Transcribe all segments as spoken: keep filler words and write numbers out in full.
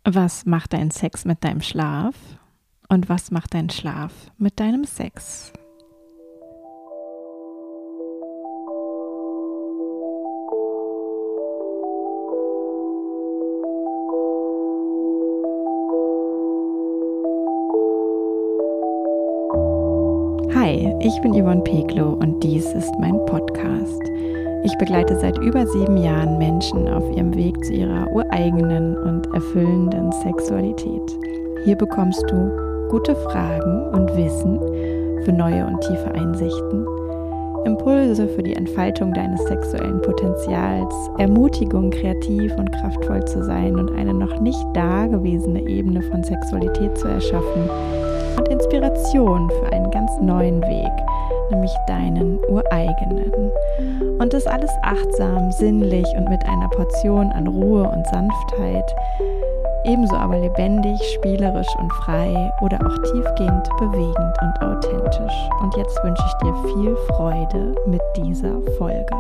Was macht dein Sex mit deinem Schlaf? Und was macht dein Schlaf mit deinem Sex? Hi, ich bin Yvonne Peklo und dies ist mein Podcast. Ich begleite seit über sieben Jahren Menschen auf ihrem Weg zu ihrer ureigenen und erfüllenden Sexualität. Hier bekommst du gute Fragen und Wissen für neue und tiefe Einsichten, Impulse für die Entfaltung deines sexuellen Potenzials, Ermutigung, kreativ und kraftvoll zu sein und eine noch nicht dagewesene Ebene von Sexualität zu erschaffen und Inspiration für einen ganz neuen Weg, nämlich deinen ureigenen. Und das alles achtsam, sinnlich und mit einer Portion an Ruhe und Sanftheit, ebenso aber lebendig, spielerisch und frei oder auch tiefgehend, bewegend und authentisch. Und jetzt wünsche ich dir viel Freude mit dieser Folge.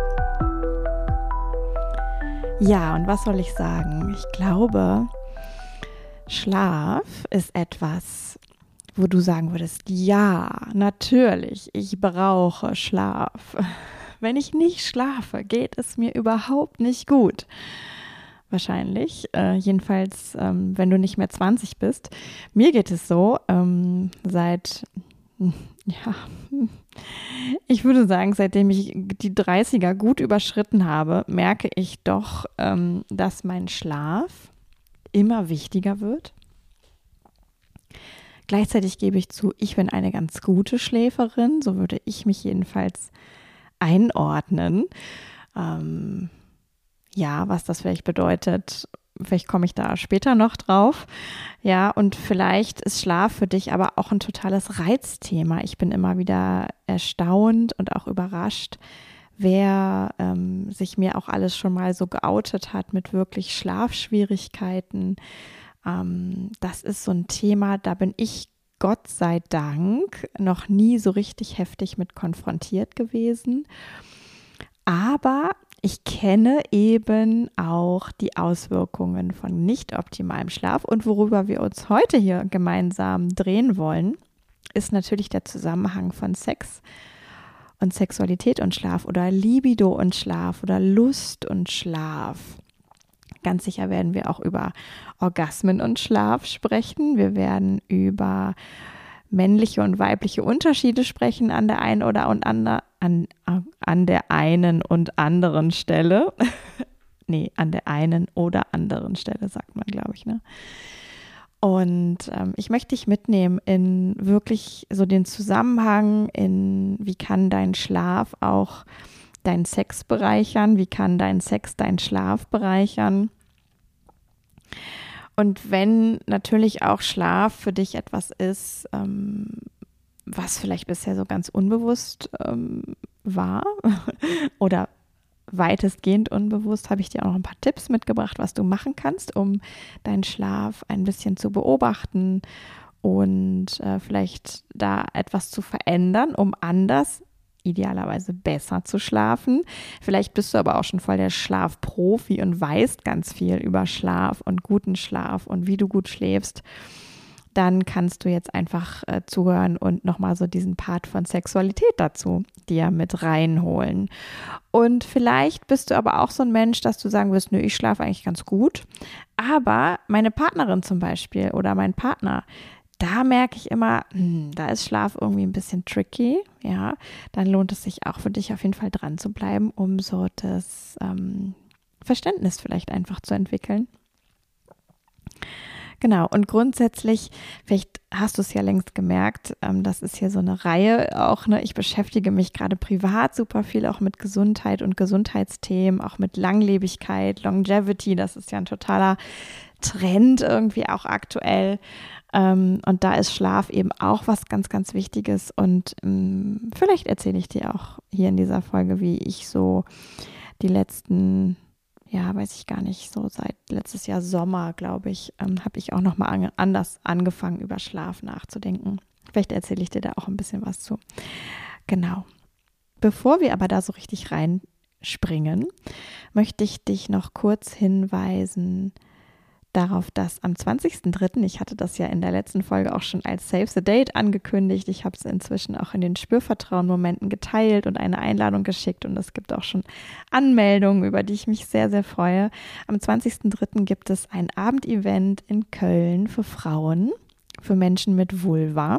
Ja, und was soll ich sagen? Ich glaube, Schlaf ist etwas, wo du sagen würdest, ja, natürlich, ich brauche Schlaf. Wenn ich nicht schlafe, geht es mir überhaupt nicht gut. Wahrscheinlich, äh, jedenfalls, ähm, wenn du nicht mehr zwanzig bist. Mir geht es so, ähm, seit, ja, ich würde sagen, seitdem ich die dreißiger gut überschritten habe, merke ich doch, ähm, dass mein Schlaf immer wichtiger wird. Gleichzeitig gebe ich zu, ich bin eine ganz gute Schläferin, so würde ich mich jedenfalls einordnen. Ähm, ja, was das vielleicht bedeutet, vielleicht komme ich da später noch drauf. Ja, und vielleicht ist Schlaf für dich aber auch ein totales Reizthema. Ich bin immer wieder erstaunt und auch überrascht, wer ähm, sich mir auch alles schon mal so geoutet hat mit wirklich Schlafschwierigkeiten. Ähm, das ist so ein Thema, da bin ich Gott sei Dank noch nie so richtig heftig mit konfrontiert gewesen. Aber ich kenne eben auch die Auswirkungen von nicht optimalem Schlaf. Und worüber wir uns heute hier gemeinsam drehen wollen, ist natürlich der Zusammenhang von Sex und Sexualität und Schlaf oder Libido und Schlaf oder Lust und Schlaf. Ganz sicher werden wir auch über Orgasmen und Schlaf sprechen. Wir werden über männliche und weibliche Unterschiede sprechen an der einen oder und ander, an, an der einen und anderen Stelle. nee, an der einen oder anderen Stelle, sagt man, glaube ich, ne? Und ähm, ich möchte dich mitnehmen in wirklich so den Zusammenhang, in wie kann dein Schlaf auch deinen Sex bereichern, wie kann dein Sex deinen Schlaf bereichern. Und wenn natürlich auch Schlaf für dich etwas ist, ähm, was vielleicht bisher so ganz unbewusst ähm, war oder weitestgehend unbewusst, habe ich dir auch noch ein paar Tipps mitgebracht, was du machen kannst, um deinen Schlaf ein bisschen zu beobachten und äh, vielleicht da etwas zu verändern, um anders idealerweise besser zu schlafen. Vielleicht bist du aber auch schon voll der Schlafprofi und weißt ganz viel über Schlaf und guten Schlaf und wie du gut schläfst. Dann kannst du jetzt einfach äh, zuhören und nochmal so diesen Part von Sexualität dazu dir mit reinholen. Und vielleicht bist du aber auch so ein Mensch, dass du sagen wirst, nö, ich schlafe eigentlich ganz gut. Aber meine Partnerin zum Beispiel oder mein Partner, da merke ich immer, hm, da ist Schlaf irgendwie ein bisschen tricky, ja, dann lohnt es sich auch für dich auf jeden Fall dran zu bleiben, um so das ähm, Verständnis vielleicht einfach zu entwickeln. Genau, und grundsätzlich, vielleicht hast du es ja längst gemerkt, ähm, das ist hier so eine Reihe auch, ne, ich beschäftige mich gerade privat super viel auch mit Gesundheit und Gesundheitsthemen, auch mit Langlebigkeit, Longevity, das ist ja ein totaler Trend irgendwie auch aktuell. Ähm, und da ist Schlaf eben auch was ganz, ganz Wichtiges. Und ähm, vielleicht erzähle ich dir auch hier in dieser Folge, wie ich so die letzten, ja, weiß ich gar nicht, so seit letztes Jahr Sommer, glaube ich, ähm, habe ich auch nochmal an, anders angefangen, über Schlaf nachzudenken. Vielleicht erzähle ich dir da auch ein bisschen was zu. Genau. Bevor wir aber da so richtig reinspringen, möchte ich dich noch kurz hinweisen, darauf, dass am zwanzigsten dritten, ich hatte das ja in der letzten Folge auch schon als Save the Date angekündigt, ich habe es inzwischen auch in den Spürvertrauen-Momenten geteilt und eine Einladung geschickt und es gibt auch schon Anmeldungen, über die ich mich sehr, sehr freue. Am zwanzigsten dritten gibt es ein Abendevent in Köln für Frauen, für Menschen mit Vulva.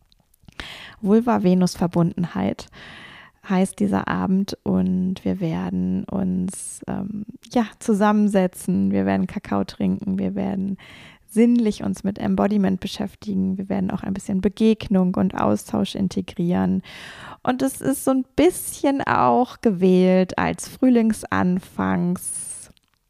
Vulva-Venus-Verbundenheit heißt dieser Abend und wir werden uns ähm, ja, zusammensetzen, wir werden Kakao trinken, wir werden sinnlich uns mit Embodiment beschäftigen, wir werden auch ein bisschen Begegnung und Austausch integrieren und es ist so ein bisschen auch gewählt als Frühlingsanfangsabend,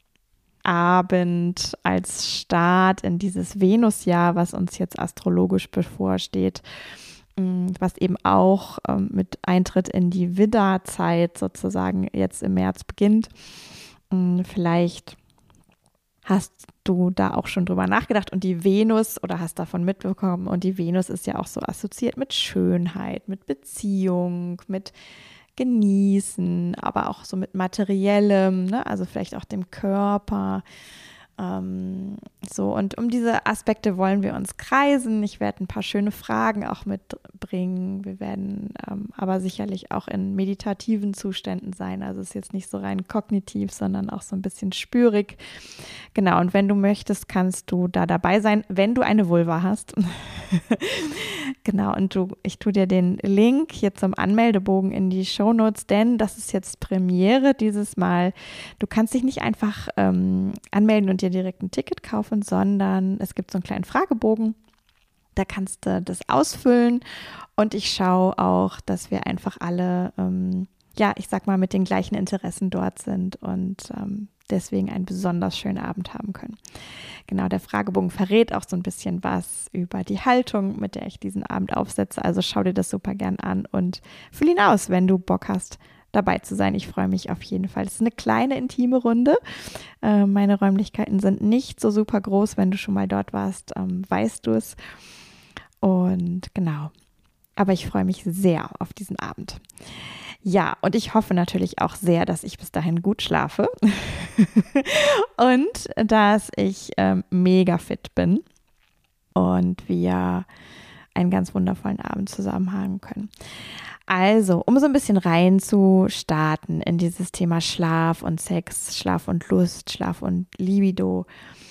als Start in dieses Venusjahr, was uns jetzt astrologisch bevorsteht, was eben auch ähm, mit Eintritt in die Widder-Zeit sozusagen jetzt im März beginnt. Ähm, vielleicht hast du da auch schon drüber nachgedacht und die Venus oder hast davon mitbekommen und die Venus ist ja auch so assoziiert mit Schönheit, mit Beziehung, mit Genießen, aber auch so mit Materiellem, ne? Also vielleicht auch dem Körper. Ähm, so, und um diese Aspekte wollen wir uns kreisen. Ich werde ein paar schöne Fragen auch mitbringen. Wir werden ähm, aber sicherlich auch in meditativen Zuständen sein. Also es ist jetzt nicht so rein kognitiv, sondern auch so ein bisschen spürig. Genau, und wenn du möchtest, kannst du da dabei sein, wenn du eine Vulva hast. Genau, und du, ich tue dir den Link hier zum Anmeldebogen in die Shownotes, denn das ist jetzt Premiere dieses Mal. Du kannst dich nicht einfach ähm, anmelden und dir direkt ein Ticket kaufen, sondern es gibt so einen kleinen Fragebogen. Da kannst du das ausfüllen und ich schaue auch, dass wir einfach alle, ähm, ja, ich sag mal, mit den gleichen Interessen dort sind und ähm, deswegen einen besonders schönen Abend haben können. Genau, der Fragebogen verrät auch so ein bisschen was über die Haltung, mit der ich diesen Abend aufsetze. Also schau dir das super gern an und füll ihn aus, wenn du Bock hast, dabei zu sein. Ich freue mich auf jeden Fall. Es ist eine kleine, intime Runde. Äh, meine Räumlichkeiten sind nicht so super groß. Wenn du schon mal dort warst, ähm, weißt du es. Und genau, aber ich freue mich sehr auf diesen Abend. Ja, und ich hoffe natürlich auch sehr, dass ich bis dahin gut schlafe und dass ich ähm, mega fit bin und wir einen ganz wundervollen Abend zusammen haben können. Also, um so ein bisschen rein zu starten in dieses Thema Schlaf und Sex, Schlaf und Lust, Schlaf und Libido,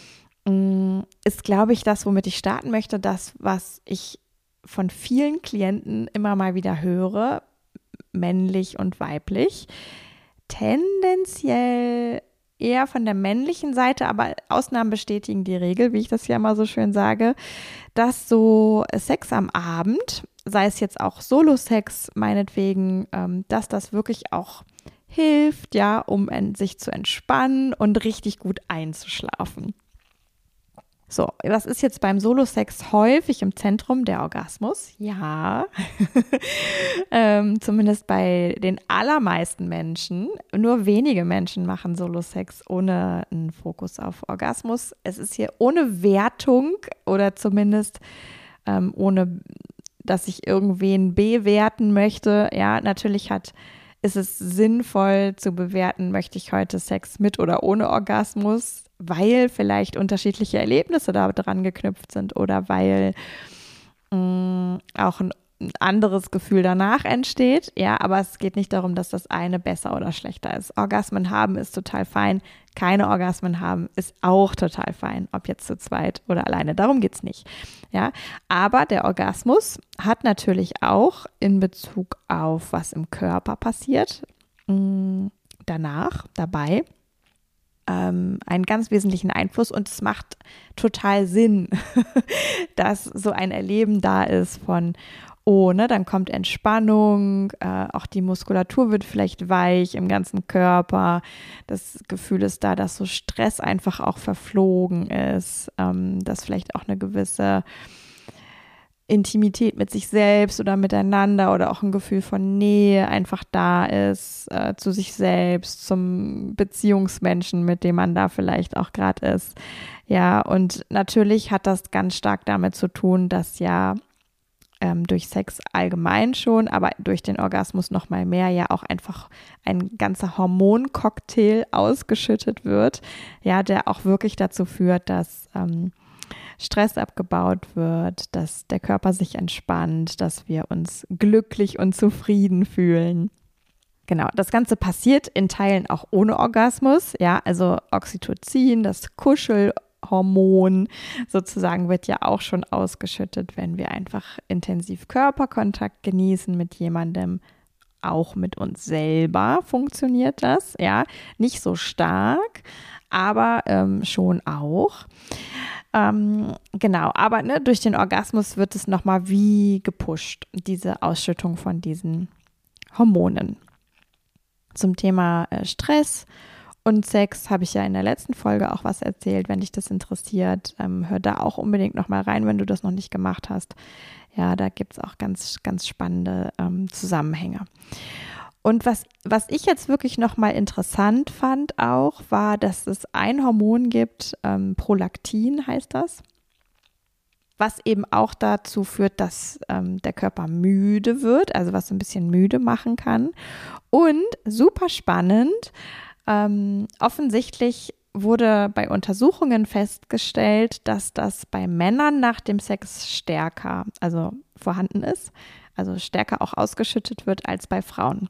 ist, glaube ich, das, womit ich starten möchte, das, was ich von vielen Klienten immer mal wieder höre, männlich und weiblich, tendenziell eher von der männlichen Seite, aber Ausnahmen bestätigen die Regel, wie ich das ja immer so schön sage, dass so Sex am Abend, sei es jetzt auch Solo-Sex meinetwegen, ähm, dass das wirklich auch hilft, ja, um en- sich zu entspannen und richtig gut einzuschlafen. So, was ist jetzt beim Solo-Sex häufig im Zentrum? Der Orgasmus, ja, ähm, zumindest bei den allermeisten Menschen. Nur wenige Menschen machen Solo-Sex ohne einen Fokus auf Orgasmus. Es ist hier ohne Wertung oder zumindest ähm, ohne, dass ich irgendwen bewerten möchte. Ja, natürlich hat ist es sinnvoll zu bewerten, möchte ich heute Sex mit oder ohne Orgasmus, weil vielleicht unterschiedliche Erlebnisse da dran geknüpft sind oder weil mh, auch ein anderes Gefühl danach entsteht. Ja, aber es geht nicht darum, dass das eine besser oder schlechter ist. Orgasmen haben ist total fein. Keine Orgasmen haben ist auch total fein, ob jetzt zu zweit oder alleine. Darum geht es nicht. Ja, aber der Orgasmus hat natürlich auch in Bezug auf, was im Körper passiert, mh, danach, dabei, ähm, einen ganz wesentlichen Einfluss und es macht total Sinn, dass so ein Erleben da ist von oh, ne, dann kommt Entspannung, äh, auch die Muskulatur wird vielleicht weich im ganzen Körper. Das Gefühl ist da, dass so Stress einfach auch verflogen ist, ähm, dass vielleicht auch eine gewisse Intimität mit sich selbst oder miteinander oder auch ein Gefühl von Nähe einfach da ist, äh, zu sich selbst, zum Beziehungsmenschen, mit dem man da vielleicht auch gerade ist. Ja, und natürlich hat das ganz stark damit zu tun, dass ja ähm, durch Sex allgemein schon, aber durch den Orgasmus noch mal mehr ja auch einfach ein ganzer Hormoncocktail ausgeschüttet wird, ja, der auch wirklich dazu führt, dass ähm, Stress abgebaut wird, dass der Körper sich entspannt, dass wir uns glücklich und zufrieden fühlen. Genau, das Ganze passiert in Teilen auch ohne Orgasmus, ja, also Oxytocin, das Kuschelhormon sozusagen wird ja auch schon ausgeschüttet, wenn wir einfach intensiv Körperkontakt genießen mit jemandem. Auch mit uns selber funktioniert das, ja, nicht so stark, aber ähm, schon auch. Ähm, genau, aber ne, durch den Orgasmus wird es nochmal wie gepusht, diese Ausschüttung von diesen Hormonen. Zum Thema äh, Stress und Sex habe ich ja in der letzten Folge auch was erzählt. Wenn dich das interessiert, ähm, hör da auch unbedingt nochmal rein, wenn du das noch nicht gemacht hast. Ja, da gibt es auch ganz, ganz spannende ähm, Zusammenhänge. Und was, was ich jetzt wirklich nochmal interessant fand auch, war, dass es ein Hormon gibt, ähm, Prolaktin heißt das, was eben auch dazu führt, dass ähm, der Körper müde wird, also was so ein bisschen müde machen kann. Und super spannend, ähm, offensichtlich wurde bei Untersuchungen festgestellt, dass das bei Männern nach dem Sex stärker, also vorhanden ist, also stärker auch ausgeschüttet wird als bei Frauen.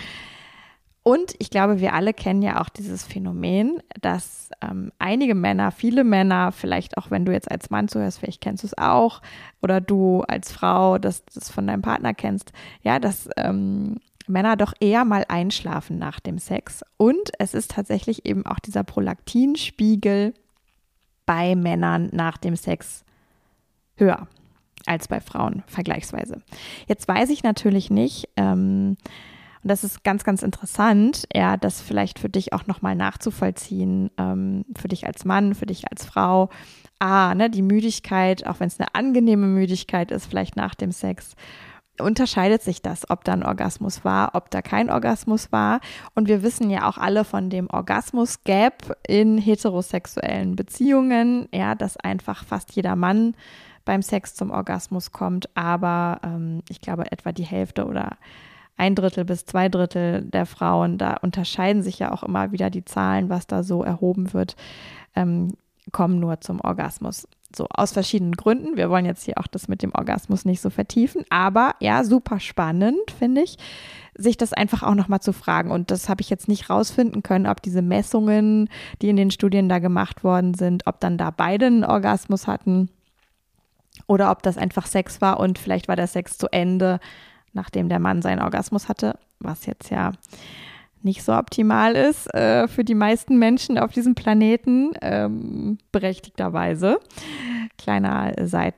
Und ich glaube, wir alle kennen ja auch dieses Phänomen, dass ähm, einige Männer, viele Männer, vielleicht auch wenn du jetzt als Mann zuhörst, vielleicht kennst du es auch, oder du als Frau, dass du das von deinem Partner kennst, ja, dass ähm, Männer doch eher mal einschlafen nach dem Sex. Und es ist tatsächlich eben auch dieser Prolaktinspiegel bei Männern nach dem Sex höher als bei Frauen vergleichsweise. Jetzt weiß ich natürlich nicht, ähm, und das ist ganz, ganz interessant, ja, das vielleicht für dich auch nochmal nachzuvollziehen, ähm, für dich als Mann, für dich als Frau. Ah, ne, die Müdigkeit, auch wenn es eine angenehme Müdigkeit ist, vielleicht nach dem Sex, unterscheidet sich das, ob da ein Orgasmus war, ob da kein Orgasmus war. Und wir wissen ja auch alle von dem Orgasmus-Gap in heterosexuellen Beziehungen, ja, dass einfach fast jeder Mann beim Sex zum Orgasmus kommt, aber ähm, ich glaube etwa die Hälfte oder ein Drittel bis zwei Drittel der Frauen, da unterscheiden sich ja auch immer wieder die Zahlen, was da so erhoben wird, ähm, kommen nur zum Orgasmus. So aus verschiedenen Gründen. Wir wollen jetzt hier auch das mit dem Orgasmus nicht so vertiefen, aber ja, super spannend, finde ich, sich das einfach auch nochmal zu fragen. Und das habe ich jetzt nicht rausfinden können, ob diese Messungen, die in den Studien da gemacht worden sind, ob dann da beide einen Orgasmus hatten oder ob das einfach Sex war und vielleicht war der Sex zu Ende, nachdem der Mann seinen Orgasmus hatte, was jetzt ja nicht so optimal ist äh, für die meisten Menschen auf diesem Planeten, ähm, berechtigterweise. Kleiner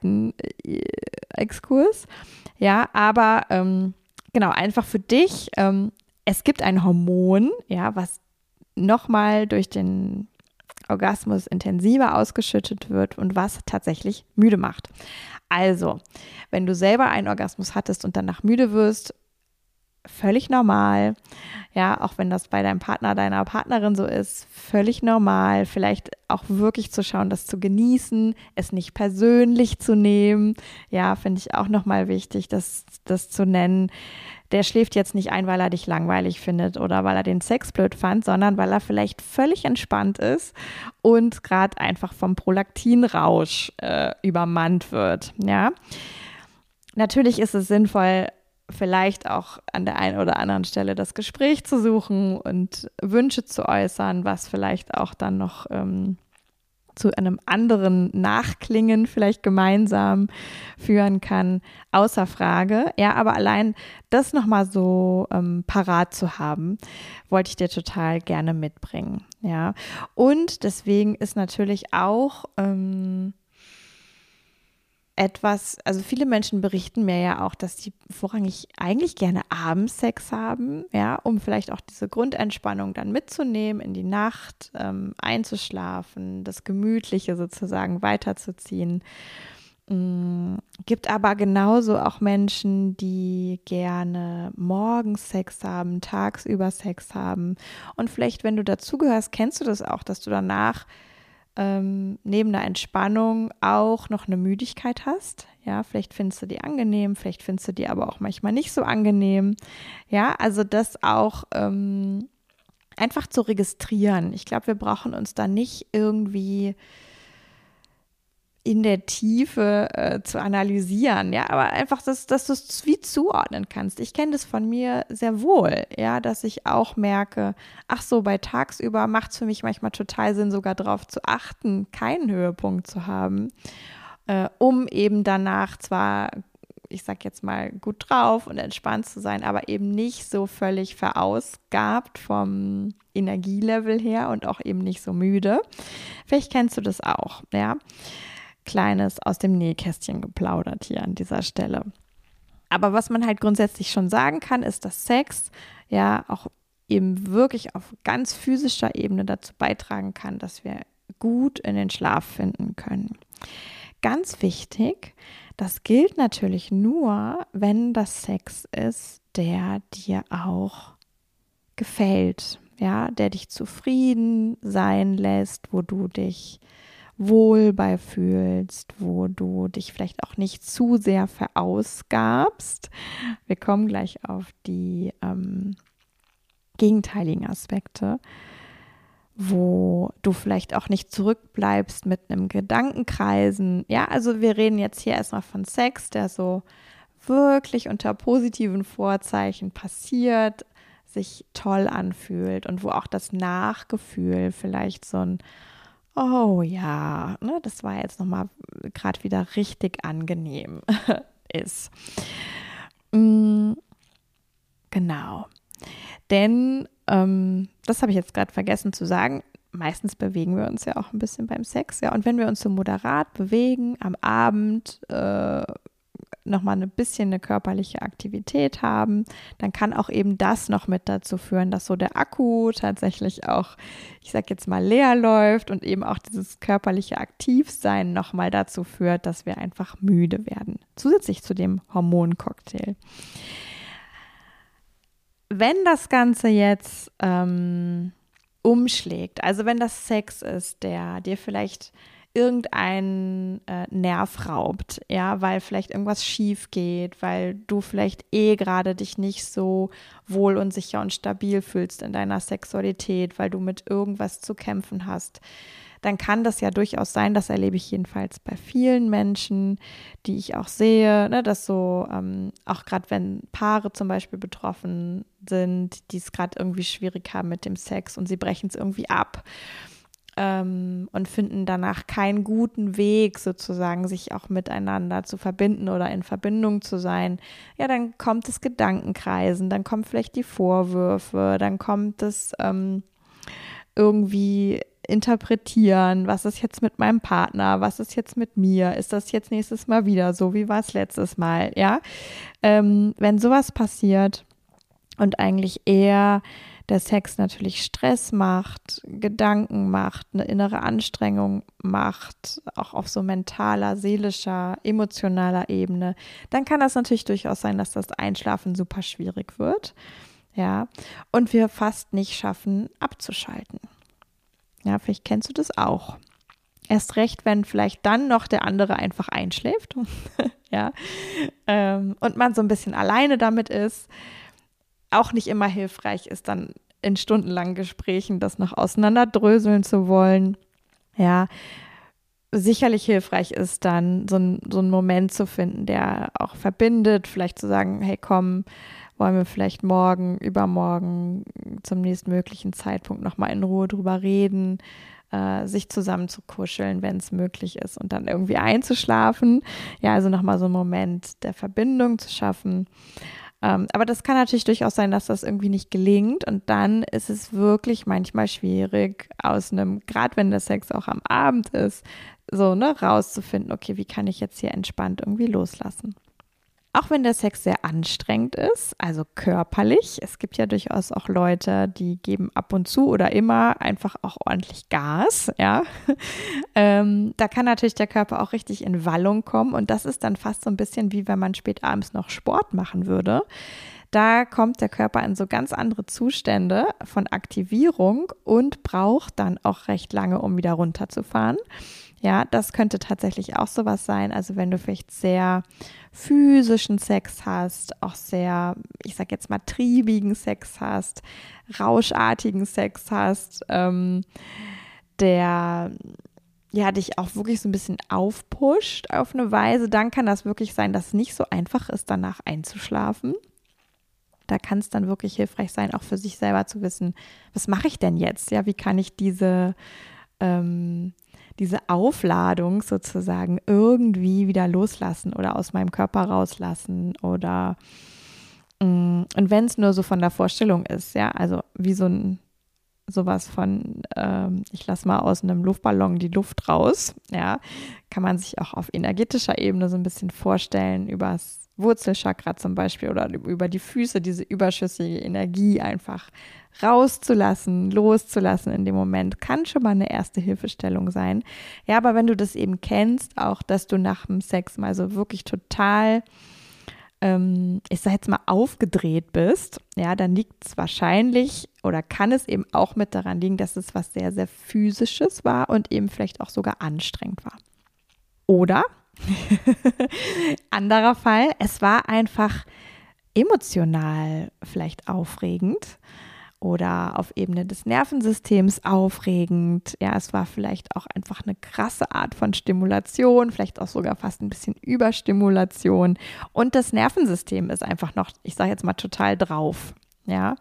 Seitenexkurs. Ja, aber ähm, genau, einfach für dich, ähm, es gibt ein Hormon, ja, was nochmal durch den Orgasmus intensiver ausgeschüttet wird und was tatsächlich müde macht. Also, wenn du selber einen Orgasmus hattest und danach müde wirst, völlig normal. Ja, auch wenn das bei deinem Partner, deiner Partnerin so ist, völlig normal. Vielleicht auch wirklich zu schauen, das zu genießen, es nicht persönlich zu nehmen. Ja, finde ich auch nochmal wichtig, das, das zu nennen. Der schläft jetzt nicht ein, weil er dich langweilig findet oder weil er den Sex blöd fand, sondern weil er vielleicht völlig entspannt ist und gerade einfach vom Prolaktinrausch äh, übermannt wird. Ja, natürlich ist es sinnvoll, vielleicht auch an der einen oder anderen Stelle das Gespräch zu suchen und Wünsche zu äußern, was vielleicht auch dann noch ähm, zu einem anderen Nachklingen vielleicht gemeinsam führen kann, außer Frage. Ja, aber allein das nochmal so ähm, parat zu haben, wollte ich dir total gerne mitbringen. Ja, und deswegen ist natürlich auch ähm, etwas, also viele Menschen berichten mir ja auch, dass sie vorrangig eigentlich gerne abends Sex haben, ja, um vielleicht auch diese Grundentspannung dann mitzunehmen in die Nacht, ähm, einzuschlafen, das Gemütliche sozusagen weiterzuziehen. Mm, gibt aber genauso auch Menschen, die gerne morgens Sex haben, tagsüber Sex haben. Und vielleicht, wenn du dazugehörst, kennst du das auch, dass du danach ähm, neben der Entspannung auch noch eine Müdigkeit hast. Ja, vielleicht findest du die angenehm, vielleicht findest du die aber auch manchmal nicht so angenehm. Ja, also das auch ähm, einfach zu registrieren. Ich glaube, wir brauchen uns da nicht irgendwie in der Tiefe äh, zu analysieren, ja, aber einfach, dass, dass du es wie zuordnen kannst. Ich kenne das von mir sehr wohl, ja, dass ich auch merke, ach so, bei tagsüber macht es für mich manchmal total Sinn, sogar darauf zu achten, keinen Höhepunkt zu haben, äh, um eben danach zwar, ich sag jetzt mal, gut drauf und entspannt zu sein, aber eben nicht so völlig verausgabt vom Energielevel her und auch eben nicht so müde. Vielleicht kennst du das auch, ja. Kleines aus dem Nähkästchen geplaudert hier an dieser Stelle. Aber was man halt grundsätzlich schon sagen kann, ist, dass Sex ja auch eben wirklich auf ganz physischer Ebene dazu beitragen kann, dass wir gut in den Schlaf finden können. Ganz wichtig, das gilt natürlich nur, wenn das Sex ist, der dir auch gefällt, ja, der dich zufrieden sein lässt, wo du dich wohl bei fühlst, wo du dich vielleicht auch nicht zu sehr verausgabst. Wir kommen gleich auf die ähm, gegenteiligen Aspekte, wo du vielleicht auch nicht zurückbleibst mit einem Gedankenkreisen. Ja, also wir reden jetzt hier erstmal von Sex, der so wirklich unter positiven Vorzeichen passiert, sich toll anfühlt und wo auch das Nachgefühl vielleicht so ein oh ja, ne, das war jetzt nochmal gerade wieder richtig angenehm ist. Mm, genau. Denn, ähm, das habe ich jetzt gerade vergessen zu sagen, meistens bewegen wir uns ja auch ein bisschen beim Sex, ja. Und wenn wir uns so moderat bewegen, am Abend äh, nochmal ein bisschen eine körperliche Aktivität haben, dann kann auch eben das noch mit dazu führen, dass so der Akku tatsächlich auch, ich sag jetzt mal, leer läuft und eben auch dieses körperliche Aktivsein nochmal dazu führt, dass wir einfach müde werden. Zusätzlich zu dem Hormoncocktail. Wenn das Ganze jetzt ähm, umschlägt, also wenn das Sex ist, der dir vielleicht irgendeinen äh, Nerv raubt, ja, weil vielleicht irgendwas schief geht, weil du vielleicht eh gerade dich nicht so wohl und sicher und stabil fühlst in deiner Sexualität, weil du mit irgendwas zu kämpfen hast, dann kann das ja durchaus sein, das erlebe ich jedenfalls bei vielen Menschen, die ich auch sehe, ne, dass so, ähm, auch gerade wenn Paare zum Beispiel betroffen sind, die es gerade irgendwie schwierig haben mit dem Sex und sie brechen es irgendwie ab, Ähm, und finden danach keinen guten Weg, sozusagen, sich auch miteinander zu verbinden oder in Verbindung zu sein, ja, dann kommt das Gedankenkreisen, dann kommen vielleicht die Vorwürfe, dann kommt das ähm, irgendwie interpretieren, was ist jetzt mit meinem Partner, was ist jetzt mit mir, ist das jetzt nächstes Mal wieder so, wie war es letztes Mal, ja, ähm, wenn sowas passiert und eigentlich eher der Sex natürlich Stress macht, Gedanken macht, eine innere Anstrengung macht, auch auf so mentaler, seelischer, emotionaler Ebene, dann kann das natürlich durchaus sein, dass das Einschlafen super schwierig wird, ja, und wir fast nicht schaffen, abzuschalten. Ja, vielleicht kennst du das auch. Erst recht, wenn vielleicht dann noch der andere einfach einschläft, ja, ähm, und man so ein bisschen alleine damit ist, auch nicht immer hilfreich ist, dann in stundenlangen Gesprächen das noch auseinanderdröseln zu wollen. Ja, sicherlich hilfreich ist dann, so ein, so einen Moment zu finden, der auch verbindet, vielleicht zu sagen, hey komm, wollen wir vielleicht morgen, übermorgen zum nächstmöglichen Zeitpunkt nochmal in Ruhe drüber reden, äh, sich zusammen zu kuscheln, wenn es möglich ist und dann irgendwie einzuschlafen. Ja, also nochmal so einen Moment der Verbindung zu schaffen. Ähm, aber das kann natürlich durchaus sein, dass das irgendwie nicht gelingt und dann ist es wirklich manchmal schwierig, aus einem, gerade wenn der Sex auch am Abend ist, so, ne, rauszufinden, okay, wie kann ich jetzt hier entspannt irgendwie loslassen. Auch wenn der Sex sehr anstrengend ist, also körperlich. Es gibt ja durchaus auch Leute, die geben ab und zu oder immer einfach auch ordentlich Gas, ja. ähm, da kann natürlich der Körper auch richtig in Wallung kommen und das ist dann fast so ein bisschen wie wenn man spät abends noch Sport machen würde. Da kommt der Körper in so ganz andere Zustände von Aktivierung und braucht dann auch recht lange, um wieder runterzufahren. Ja, das könnte tatsächlich auch sowas sein. Also wenn du vielleicht sehr physischen Sex hast, auch sehr, ich sag jetzt mal, triebigen Sex hast, rauschartigen Sex hast, ähm, der ja dich auch wirklich so ein bisschen aufpusht auf eine Weise, dann kann das wirklich sein, dass es nicht so einfach ist, danach einzuschlafen. Da kann es dann wirklich hilfreich sein, auch für sich selber zu wissen, was mache ich denn jetzt? Ja, wie kann ich diese ähm, diese Aufladung sozusagen irgendwie wieder loslassen oder aus meinem Körper rauslassen oder mh, und wenn es nur so von der Vorstellung ist, ja, also wie so ein sowas von, ähm, ich lasse mal aus einem Luftballon die Luft raus, ja, kann man sich auch auf energetischer Ebene so ein bisschen vorstellen, übers Wurzelchakra zum Beispiel oder über die Füße, diese überschüssige Energie einfach rauszulassen, loszulassen in dem Moment, kann schon mal eine erste Hilfestellung sein. Ja, aber wenn du das eben kennst, auch, dass du nach dem Sex mal so wirklich total, ähm, ich sag jetzt mal, aufgedreht bist, ja, dann liegt es wahrscheinlich oder kann es eben auch mit daran liegen, dass es was sehr, sehr Physisches war und eben vielleicht auch sogar anstrengend war. Oder anderer Fall, es war einfach emotional vielleicht aufregend oder auf Ebene des Nervensystems aufregend. Ja, es war vielleicht auch einfach eine krasse Art von Stimulation, vielleicht auch sogar fast ein bisschen Überstimulation. Und das Nervensystem ist einfach noch, ich sage jetzt mal, total drauf. Ja.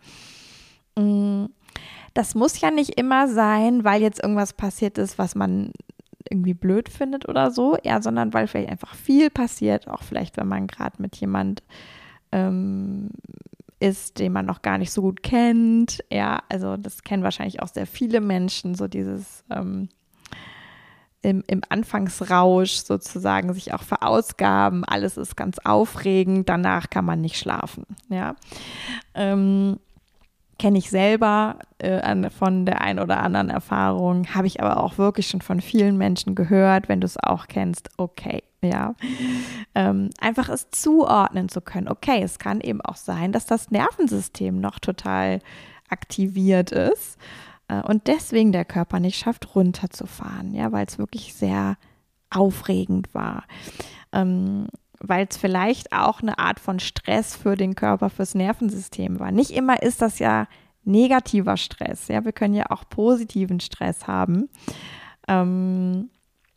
Das muss ja nicht immer sein, weil jetzt irgendwas passiert ist, was man irgendwie blöd findet oder so, ja, sondern weil vielleicht einfach viel passiert, auch vielleicht, wenn man gerade mit jemand ähm, ist, den man noch gar nicht so gut kennt, ja, also das kennen wahrscheinlich auch sehr viele Menschen, so dieses ähm, im, im Anfangsrausch sozusagen sich auch verausgaben, alles ist ganz aufregend, danach kann man nicht schlafen, ja, ähm, kenne ich selber äh, von der einen oder anderen Erfahrung, habe ich aber auch wirklich schon von vielen Menschen gehört, wenn du es auch kennst, okay, ja. Ähm, einfach es zuordnen zu können, okay, es kann eben auch sein, dass das Nervensystem noch total aktiviert ist äh, und deswegen der Körper nicht schafft, runterzufahren, ja, weil es wirklich sehr aufregend war. Ähm, weil es vielleicht auch eine Art von Stress für den Körper, fürs Nervensystem war. Nicht immer ist das ja negativer Stress. Ja, wir können ja auch positiven Stress haben, ähm,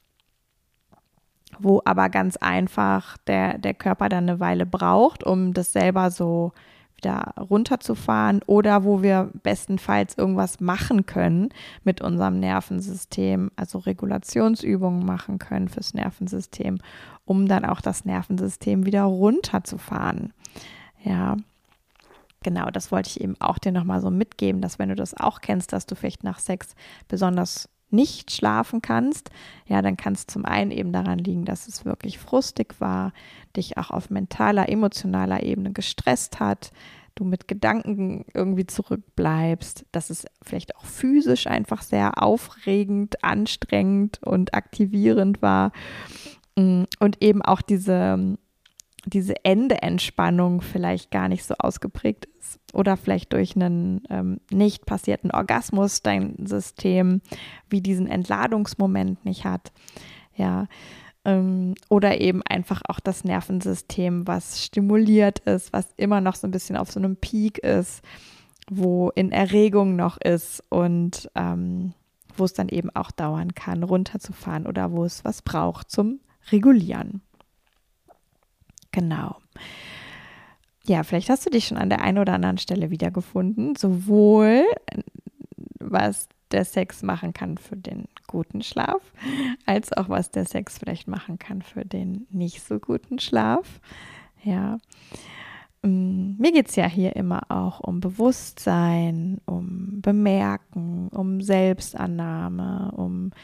wo aber ganz einfach der, der Körper dann eine Weile braucht, um das selber so wieder runterzufahren oder wo wir bestenfalls irgendwas machen können mit unserem Nervensystem, also Regulationsübungen machen können fürs Nervensystem, um dann auch das Nervensystem wieder runterzufahren. Ja, genau, das wollte ich eben auch dir nochmal so mitgeben, dass wenn du das auch kennst, dass du vielleicht nach Sex besonders nicht schlafen kannst, ja, dann kann es zum einen eben daran liegen, dass es wirklich frustig war, dich auch auf mentaler, emotionaler Ebene gestresst hat, du mit Gedanken irgendwie zurückbleibst, dass es vielleicht auch physisch einfach sehr aufregend, anstrengend und aktivierend war und eben auch diese diese Ende-Entspannung vielleicht gar nicht so ausgeprägt ist oder vielleicht durch einen ähm, nicht passierten Orgasmus dein System wie diesen Entladungsmoment nicht hat, ja, ähm, oder eben einfach auch das Nervensystem, was stimuliert ist, was immer noch so ein bisschen auf so einem Peak ist, wo in Erregung noch ist und ähm, wo es dann eben auch dauern kann, runterzufahren oder wo es was braucht zum Regulieren. Genau. Ja, vielleicht hast du dich schon an der einen oder anderen Stelle wiedergefunden, sowohl was der Sex machen kann für den guten Schlaf, als auch was der Sex vielleicht machen kann für den nicht so guten Schlaf. Ja, mir geht es ja hier immer auch um Bewusstsein, um Bemerken, um Selbstannahme, um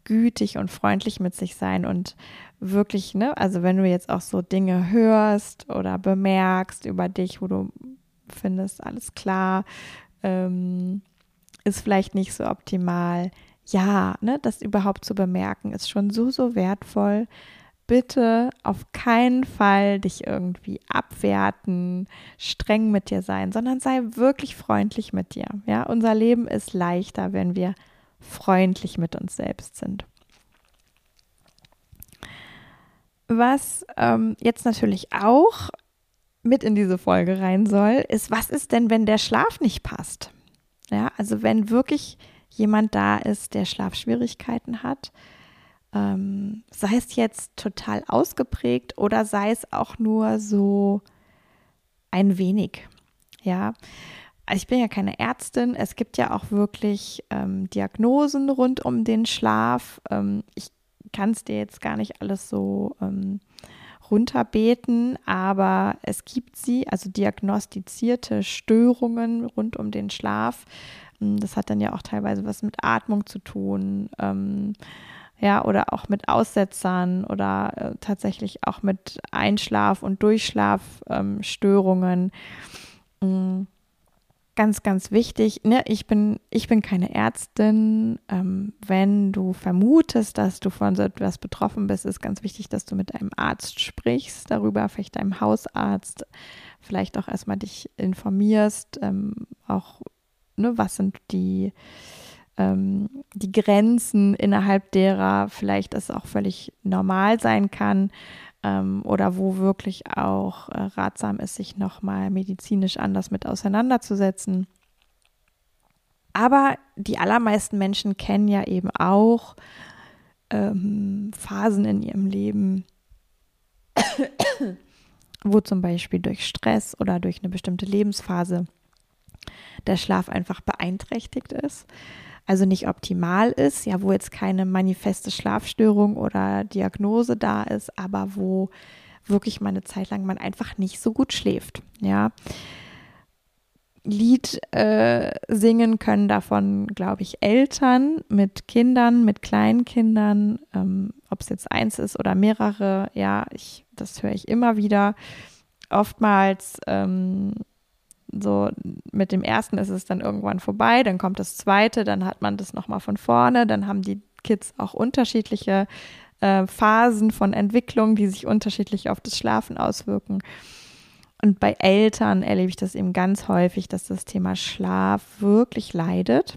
gütig und freundlich mit sich sein und wirklich, ne, also wenn du jetzt auch so Dinge hörst oder bemerkst über dich, wo du findest, alles klar, ähm, ist vielleicht nicht so optimal. Ja, ne, das überhaupt zu bemerken, ist schon so, so wertvoll. Bitte auf keinen Fall dich irgendwie abwerten, streng mit dir sein, sondern sei wirklich freundlich mit dir. Ja, unser Leben ist leichter, wenn wir freundlich mit uns selbst sind. Was ähm, jetzt natürlich auch mit in diese Folge rein soll, ist, was ist denn, wenn der Schlaf nicht passt? Ja, also wenn wirklich jemand da ist, der Schlafschwierigkeiten hat, ähm, sei es jetzt total ausgeprägt oder sei es auch nur so ein wenig. Ja, also ich bin ja keine Ärztin. Es gibt ja auch wirklich ähm, Diagnosen rund um den Schlaf. Ähm, ich kann es dir jetzt gar nicht alles so ähm, runterbeten, aber es gibt sie, also diagnostizierte Störungen rund um den Schlaf. Das hat dann ja auch teilweise was mit Atmung zu tun, ähm, ja, oder auch mit Aussetzern oder äh, tatsächlich auch mit Einschlaf- und Durchschlafstörungen. Ähm, Ganz, ganz wichtig, ne, ich bin, ich bin keine Ärztin. Ähm, wenn du vermutest, dass du von so etwas betroffen bist, ist ganz wichtig, dass du mit einem Arzt sprichst darüber, vielleicht deinem Hausarzt, vielleicht auch erstmal dich informierst, ähm, auch, ne, was sind die, ähm, die Grenzen, innerhalb derer vielleicht es auch völlig normal sein kann, ähm, oder wo wirklich auch äh, ratsam ist, sich nochmal medizinisch anders mit auseinanderzusetzen. Aber die allermeisten Menschen kennen ja eben auch ähm, Phasen in ihrem Leben, wo zum Beispiel durch Stress oder durch eine bestimmte Lebensphase der Schlaf einfach beeinträchtigt ist, also nicht optimal ist, ja, wo jetzt keine manifeste Schlafstörung oder Diagnose da ist, aber wo wirklich mal eine Zeit lang man einfach nicht so gut schläft, ja. Lied äh, singen können davon, glaube ich, Eltern mit Kindern, mit kleinen Kindern, ähm, ob es jetzt eins ist oder mehrere, ja, ich, das höre ich immer wieder. Oftmals ähm, so mit dem ersten ist es dann irgendwann vorbei, dann kommt das zweite, dann hat man das nochmal von vorne, dann haben die Kids auch unterschiedliche äh, Phasen von Entwicklung, die sich unterschiedlich auf das Schlafen auswirken. Und bei Eltern erlebe ich das eben ganz häufig, dass das Thema Schlaf wirklich leidet.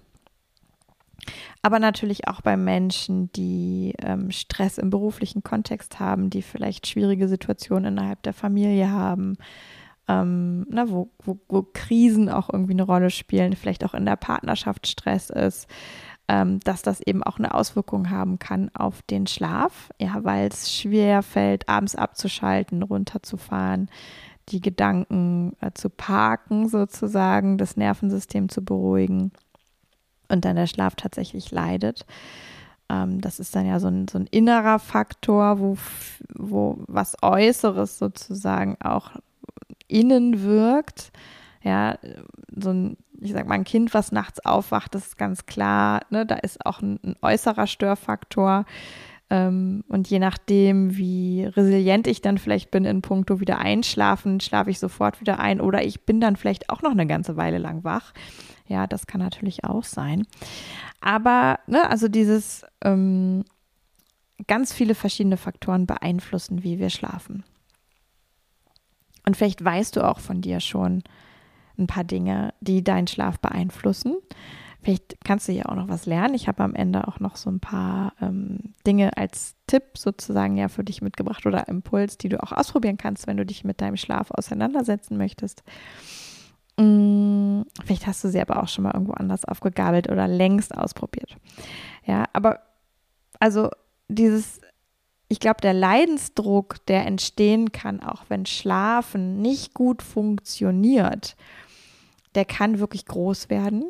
Aber natürlich auch bei Menschen, die ähm, Stress im beruflichen Kontext haben, die vielleicht schwierige Situationen innerhalb der Familie haben, ähm, na, wo, wo, wo Krisen auch irgendwie eine Rolle spielen, vielleicht auch in der Partnerschaft Stress ist, ähm, dass das eben auch eine Auswirkung haben kann auf den Schlaf, ja, weil es schwer fällt, abends abzuschalten, runterzufahren, die Gedanken äh, zu parken sozusagen, das Nervensystem zu beruhigen und dann der Schlaf tatsächlich leidet. Ähm, das ist dann ja so ein, so ein innerer Faktor, wo, wo was Äußeres sozusagen auch innen wirkt. Ja, so ein, ich sag mal, ein Kind, was nachts aufwacht, das ist ganz klar, ne, da ist auch ein, ein äußerer Störfaktor. Ähm, und je nachdem, wie resilient ich dann vielleicht bin in puncto wieder einschlafen, schlafe ich sofort wieder ein oder ich bin dann vielleicht auch noch eine ganze Weile lang wach. Ja, das kann natürlich auch sein. Aber, ne, also dieses ähm, ganz viele verschiedene Faktoren beeinflussen, wie wir schlafen. Und vielleicht weißt du auch von dir schon ein paar Dinge, die deinen Schlaf beeinflussen. Vielleicht kannst du ja auch noch was lernen. Ich habe am Ende auch noch so ein paar ähm, Dinge als Tipp sozusagen ja für dich mitgebracht oder Impuls, die du auch ausprobieren kannst, wenn du dich mit deinem Schlaf auseinandersetzen möchtest. Hm, vielleicht hast du sie aber auch schon mal irgendwo anders aufgegabelt oder längst ausprobiert. Ja, aber also dieses, ich glaube, der Leidensdruck, der entstehen kann, auch wenn Schlafen nicht gut funktioniert, der kann wirklich groß werden.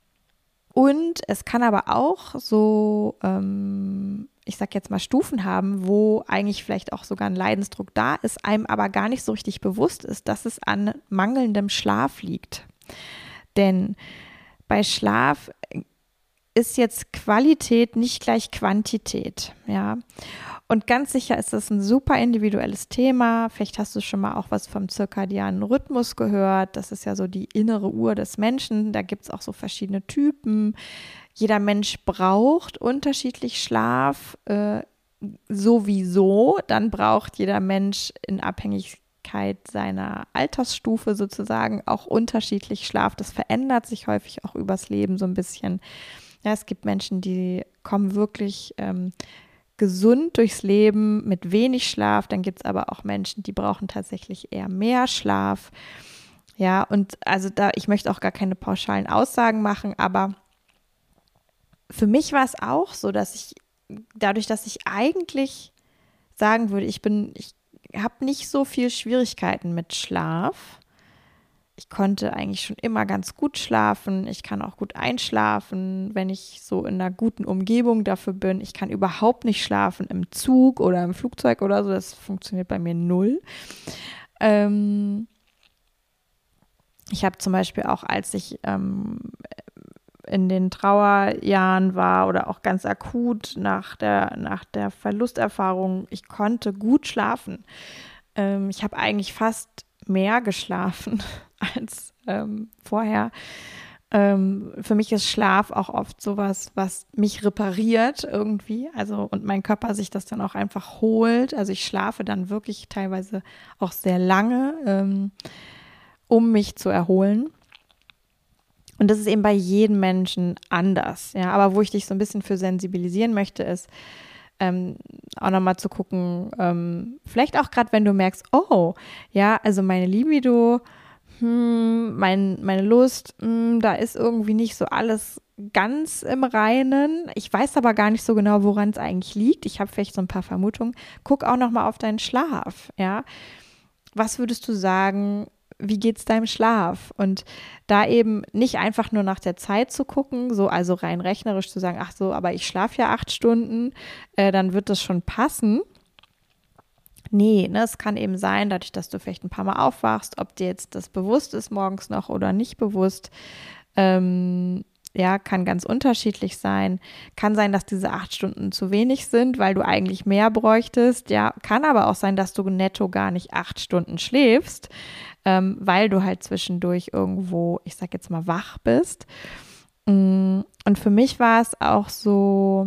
Und es kann aber auch so, ähm, ich sag jetzt mal, Stufen haben, wo eigentlich vielleicht auch sogar ein Leidensdruck da ist, einem aber gar nicht so richtig bewusst ist, dass es an mangelndem Schlaf liegt. Denn bei Schlaf ist jetzt Qualität nicht gleich Quantität, ja. Und ganz sicher ist das ein super individuelles Thema. Vielleicht hast du schon mal auch was vom zirkadianen Rhythmus gehört. Das ist ja so die innere Uhr des Menschen. Da gibt es auch so verschiedene Typen. Jeder Mensch braucht unterschiedlich Schlaf, äh, sowieso. Dann braucht jeder Mensch in Abhängigkeit seiner Altersstufe sozusagen auch unterschiedlich Schlaf. Das verändert sich häufig auch übers Leben so ein bisschen. Ja, es gibt Menschen, die kommen wirklich ähm, gesund durchs Leben mit wenig Schlaf. Dann gibt es aber auch Menschen, die brauchen tatsächlich eher mehr Schlaf. Ja, und also da, ich möchte auch gar keine pauschalen Aussagen machen, aber für mich war es auch so, dass ich dadurch, dass ich eigentlich sagen würde, ich bin, ich habe nicht so viel Schwierigkeiten mit Schlaf. Ich konnte eigentlich schon immer ganz gut schlafen. Ich kann auch gut einschlafen, wenn ich so in einer guten Umgebung dafür bin. Ich kann überhaupt nicht schlafen im Zug oder im Flugzeug oder so. Das funktioniert bei mir null. Ähm, ich habe zum Beispiel auch, als ich ähm, in den Trauerjahren war oder auch ganz akut nach der, nach der Verlusterfahrung, ich konnte gut schlafen. Ähm, ich habe eigentlich fast mehr geschlafen als ähm, vorher. Ähm, für mich ist Schlaf auch oft sowas, was mich repariert irgendwie. Also und mein Körper sich das dann auch einfach holt. Also ich schlafe dann wirklich teilweise auch sehr lange, ähm, um mich zu erholen. Und das ist eben bei jedem Menschen anders, ja. Aber wo ich dich so ein bisschen für sensibilisieren möchte, ist ähm, auch nochmal zu gucken, ähm, vielleicht auch gerade, wenn du merkst, oh, ja, also meine Libido, hm, mein, meine Lust, hm, da ist irgendwie nicht so alles ganz im Reinen. Ich weiß aber gar nicht so genau, woran es eigentlich liegt. Ich habe vielleicht so ein paar Vermutungen. Guck auch nochmal auf deinen Schlaf, ja. Was würdest du sagen, wie geht's deinem Schlaf? Und da eben nicht einfach nur nach der Zeit zu gucken, so also rein rechnerisch zu sagen, ach so, aber ich schlafe ja acht Stunden, äh, dann wird das schon passen. Nee, ne, es kann eben sein, dadurch, dass du vielleicht ein paar Mal aufwachst, ob dir jetzt das bewusst ist morgens noch oder nicht bewusst, ähm, ja, kann ganz unterschiedlich sein. Kann sein, dass diese acht Stunden zu wenig sind, weil du eigentlich mehr bräuchtest. Ja, kann aber auch sein, dass du netto gar nicht acht Stunden schläfst, ähm, weil du halt zwischendurch irgendwo, ich sag jetzt mal, wach bist. Und für mich war es auch so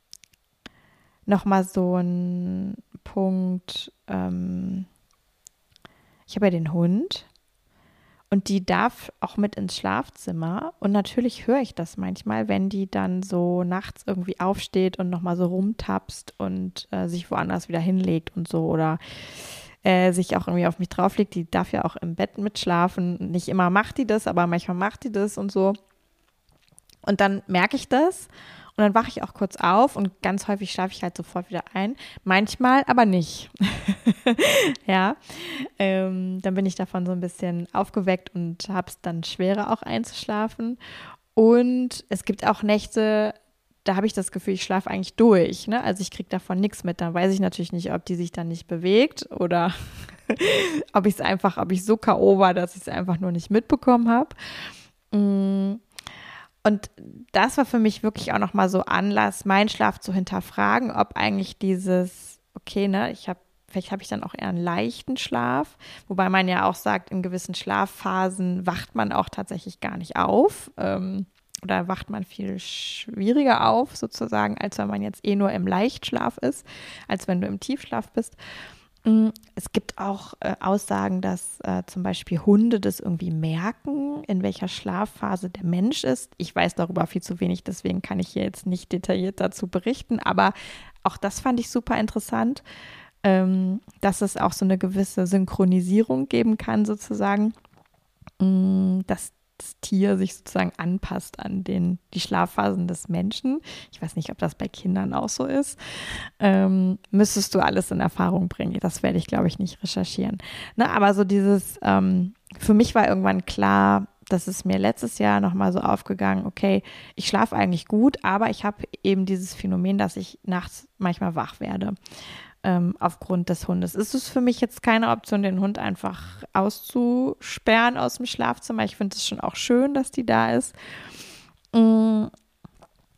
nochmal so ein Punkt, ähm, ich habe ja den Hund. Und die darf auch mit ins Schlafzimmer. Und natürlich höre ich das manchmal, wenn die dann so nachts irgendwie aufsteht und nochmal so rumtapst und äh, sich woanders wieder hinlegt und so. Oder äh, sich auch irgendwie auf mich drauflegt. Die darf ja auch im Bett mitschlafen. Nicht immer macht die das, aber manchmal macht die das und so. Und dann merke ich das. Und dann wache ich auch kurz auf und ganz häufig schlafe ich halt sofort wieder ein. Manchmal aber nicht. Ja, ähm, dann bin ich davon so ein bisschen aufgeweckt und habe es dann schwerer auch einzuschlafen. Und es gibt auch Nächte, da habe ich das Gefühl, ich schlafe eigentlich durch. Ne? Also ich kriege davon nichts mit. Dann weiß ich natürlich nicht, ob die sich dann nicht bewegt oder ob ich es einfach, ob ich so K O war, dass ich es einfach nur nicht mitbekommen habe. Mm. Und das war für mich wirklich auch nochmal so Anlass, meinen Schlaf zu hinterfragen, ob eigentlich dieses, okay, ne, ich habe, vielleicht habe ich dann auch eher einen leichten Schlaf, wobei man ja auch sagt, in gewissen Schlafphasen wacht man auch tatsächlich gar nicht auf, ähm, oder wacht man viel schwieriger auf sozusagen, als wenn man jetzt eh nur im Leichtschlaf ist, als wenn du im Tiefschlaf bist. Es gibt auch äh, Aussagen, dass äh, zum Beispiel Hunde das irgendwie merken, in welcher Schlafphase der Mensch ist. Ich weiß darüber viel zu wenig, deswegen kann ich hier jetzt nicht detailliert dazu berichten, aber auch das fand ich super interessant, ähm, dass es auch so eine gewisse Synchronisierung geben kann sozusagen, mh, dass das Tier sich sozusagen anpasst an den, die Schlafphasen des Menschen. Ich weiß nicht, ob das bei Kindern auch so ist. Ähm, müsstest du alles in Erfahrung bringen. Das werde ich, glaube ich, nicht recherchieren. Ne, aber so dieses, ähm, für mich war irgendwann klar, das ist mir letztes Jahr nochmal so aufgegangen, okay, ich schlafe eigentlich gut, aber ich habe eben dieses Phänomen, dass ich nachts manchmal wach werde. Ähm, aufgrund des Hundes. Ist es für mich jetzt keine Option, den Hund einfach auszusperren aus dem Schlafzimmer. Ich finde es schon auch schön, dass die da ist. Mm.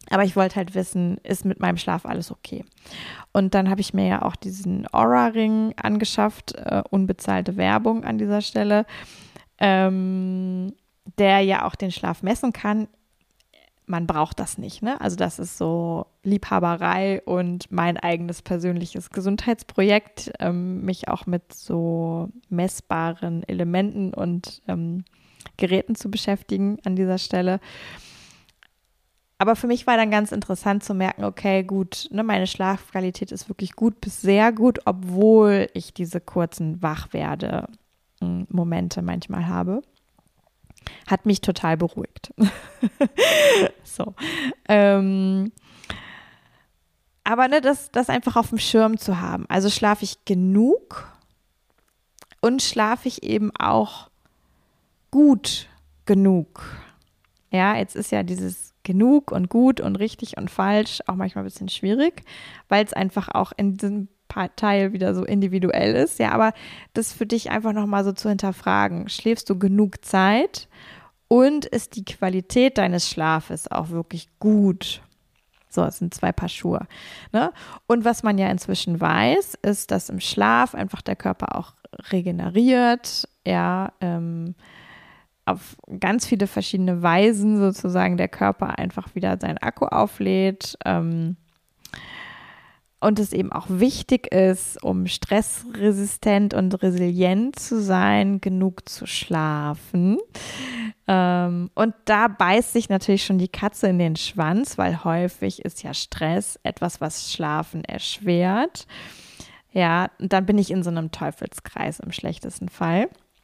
Aber ich wollte halt wissen, ist mit meinem Schlaf alles okay? Und dann habe ich mir ja auch diesen Oura-Ring angeschafft, äh, unbezahlte Werbung an dieser Stelle, ähm, der ja auch den Schlaf messen kann. Man braucht das nicht, ne? Also das ist so Liebhaberei und mein eigenes persönliches Gesundheitsprojekt, ähm, mich auch mit so messbaren Elementen und ähm, Geräten zu beschäftigen an dieser Stelle. Aber für mich war dann ganz interessant zu merken, okay, gut, ne, meine Schlafqualität ist wirklich gut bis sehr gut, obwohl ich diese kurzen Wachwerde-Momente manchmal habe. Hat mich total beruhigt. so. Ähm, aber ne, das, das einfach auf dem Schirm zu haben. Also schlafe ich genug und schlafe ich eben auch gut genug. Ja, jetzt ist ja dieses genug und gut und richtig und falsch auch manchmal ein bisschen schwierig, weil es einfach auch in diesem Teil wieder so individuell ist. Ja, aber das für dich einfach nochmal so zu hinterfragen. Schläfst du genug Zeit? Und ist die Qualität deines Schlafes auch wirklich gut? So, es sind zwei Paar Schuhe. Ne? Und was man ja inzwischen weiß, ist, dass im Schlaf einfach der Körper auch regeneriert, ja, ähm, auf ganz viele verschiedene Weisen sozusagen der Körper einfach wieder seinen Akku auflädt. Ähm, Und es eben auch wichtig ist, um stressresistent und resilient zu sein, genug zu schlafen. Ähm, und da beißt sich natürlich schon die Katze in den Schwanz, weil häufig ist ja Stress etwas, was Schlafen erschwert. Ja, und dann bin ich in so einem Teufelskreis im schlechtesten Fall.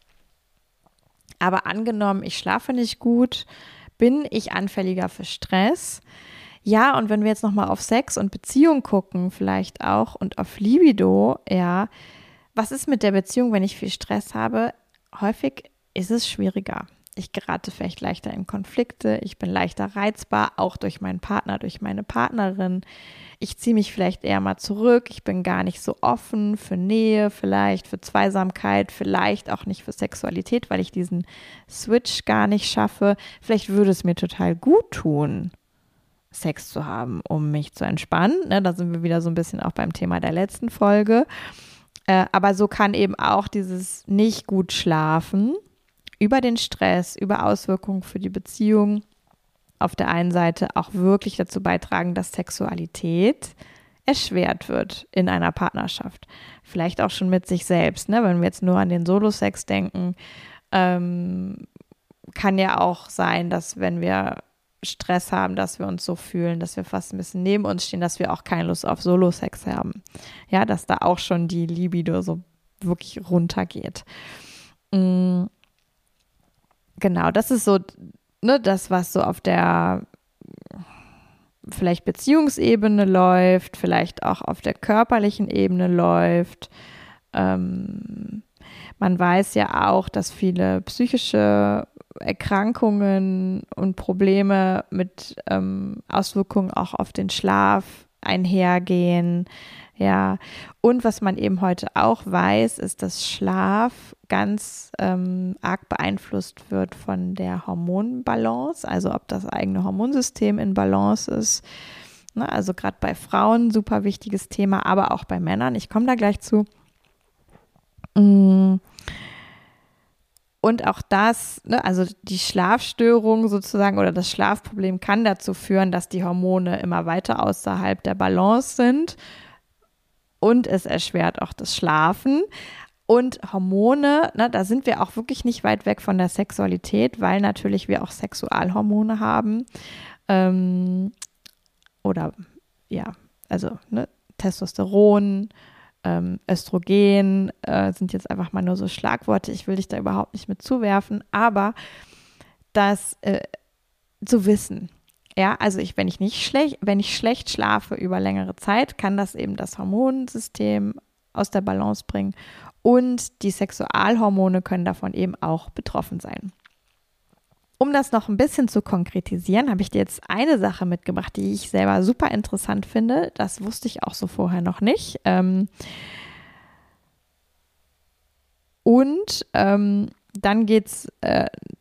Aber angenommen, ich schlafe nicht gut, bin ich anfälliger für Stress. Ja, und wenn wir jetzt nochmal auf Sex und Beziehung gucken, vielleicht auch, und auf Libido, ja, was ist mit der Beziehung, wenn ich viel Stress habe? Häufig ist es schwieriger. Ich gerate vielleicht leichter in Konflikte, ich bin leichter reizbar, auch durch meinen Partner, durch meine Partnerin. Ich ziehe mich vielleicht eher mal zurück, ich bin gar nicht so offen für Nähe, vielleicht für Zweisamkeit, vielleicht auch nicht für Sexualität, weil ich diesen Switch gar nicht schaffe. Vielleicht würde es mir total gut tun, Sex zu haben, um mich zu entspannen. Ne, da sind wir wieder so ein bisschen auch beim Thema der letzten Folge. Äh, aber so kann eben auch dieses nicht gut schlafen über den Stress, über Auswirkungen für die Beziehung auf der einen Seite auch wirklich dazu beitragen, dass Sexualität erschwert wird in einer Partnerschaft. Vielleicht auch schon mit sich selbst, ne? Wenn wir jetzt nur an den Solo-Sex denken, ähm, kann ja auch sein, dass wenn wir Stress haben, dass wir uns so fühlen, dass wir fast ein bisschen neben uns stehen, dass wir auch keine Lust auf Solo-Sex haben. Ja, dass da auch schon die Libido so wirklich runtergeht. Mhm. Genau, das ist so, ne, das, was so auf der vielleicht Beziehungsebene läuft, vielleicht auch auf der körperlichen Ebene läuft. Ähm, man weiß ja auch, dass viele psychische Erkrankungen und Probleme mit ähm, Auswirkungen auch auf den Schlaf einhergehen. Ja, und was man eben heute auch weiß, ist, dass Schlaf ganz ähm, arg beeinflusst wird von der Hormonbalance, also ob das eigene Hormonsystem in Balance ist. Ne, also gerade bei Frauen super wichtiges Thema, aber auch bei Männern. Ich komme da gleich zu. Und auch das, ne, also die Schlafstörung sozusagen oder das Schlafproblem kann dazu führen, dass die Hormone immer weiter außerhalb der Balance sind. Und es erschwert auch das Schlafen. Und Hormone, ne, da sind wir auch wirklich nicht weit weg von der Sexualität, weil natürlich wir auch Sexualhormone haben. Ähm, oder ja, also ne, Testosteron, ähm, Östrogen äh, sind jetzt einfach mal nur so Schlagworte. Ich will dich da überhaupt nicht mit zuwerfen, aber das äh, zu wissen. Ja, also ich, wenn ich nicht schlecht, wenn ich schlecht schlafe über längere Zeit, kann das eben das Hormonsystem aus der Balance bringen und die Sexualhormone können davon eben auch betroffen sein. Um das noch ein bisschen zu konkretisieren, habe ich dir jetzt eine Sache mitgebracht, die ich selber super interessant finde. Das wusste ich auch so vorher noch nicht. Ähm, und ähm, dann geht es äh,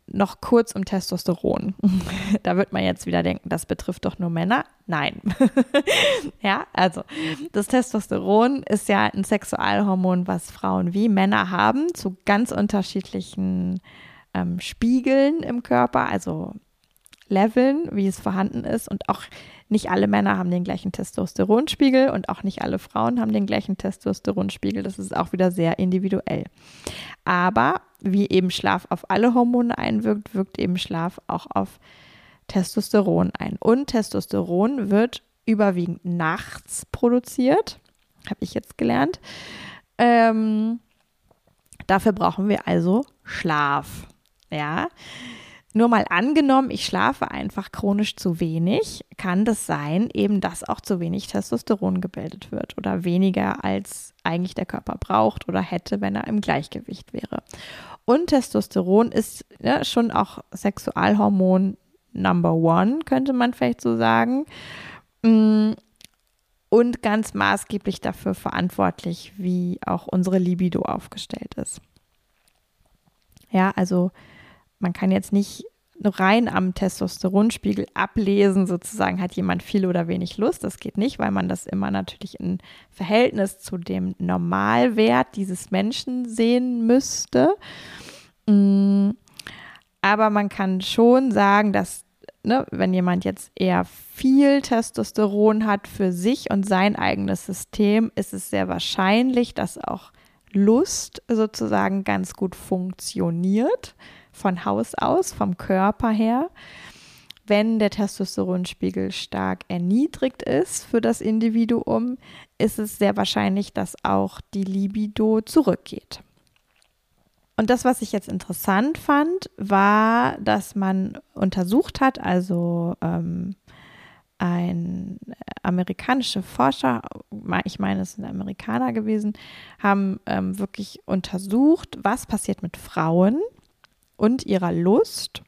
noch kurz um Testosteron. Da wird man jetzt wieder denken, das betrifft doch nur Männer. Nein. Ja, also das Testosteron ist ja ein Sexualhormon, was Frauen wie Männer haben, zu ganz unterschiedlichen ähm, Spiegeln im Körper, also Leveln, wie es vorhanden ist. Und auch nicht alle Männer haben den gleichen Testosteronspiegel und auch nicht alle Frauen haben den gleichen Testosteronspiegel. Das ist auch wieder sehr individuell. Aber wie eben Schlaf auf alle Hormone einwirkt, wirkt eben Schlaf auch auf Testosteron ein. Und Testosteron wird überwiegend nachts produziert, habe ich jetzt gelernt. Ähm, dafür brauchen wir also Schlaf. Ja, nur mal angenommen, ich schlafe einfach chronisch zu wenig, kann das sein, eben dass auch zu wenig Testosteron gebildet wird oder weniger als eigentlich der Körper braucht oder hätte, wenn er im Gleichgewicht wäre. Und Testosteron ist ja schon auch Sexualhormon Number One, könnte man vielleicht so sagen. Und ganz maßgeblich dafür verantwortlich, wie auch unsere Libido aufgestellt ist. Ja, also man kann jetzt nicht rein am Testosteronspiegel ablesen, sozusagen, hat jemand viel oder wenig Lust. Das geht nicht, weil man das immer natürlich in Verhältnis zu dem Normalwert dieses Menschen sehen müsste. Aber man kann schon sagen, dass, ne, wenn jemand jetzt eher viel Testosteron hat für sich und sein eigenes System, ist es sehr wahrscheinlich, dass auch Lust sozusagen ganz gut funktioniert. Von Haus aus, vom Körper her. Wenn der Testosteronspiegel stark erniedrigt ist für das Individuum, ist es sehr wahrscheinlich, dass auch die Libido zurückgeht. Und das, was ich jetzt interessant fand, war, dass man untersucht hat, also ähm, ein amerikanische Forscher, ich meine, es sind Amerikaner gewesen, haben ähm, wirklich untersucht, was passiert mit Frauen und ihrer Lust,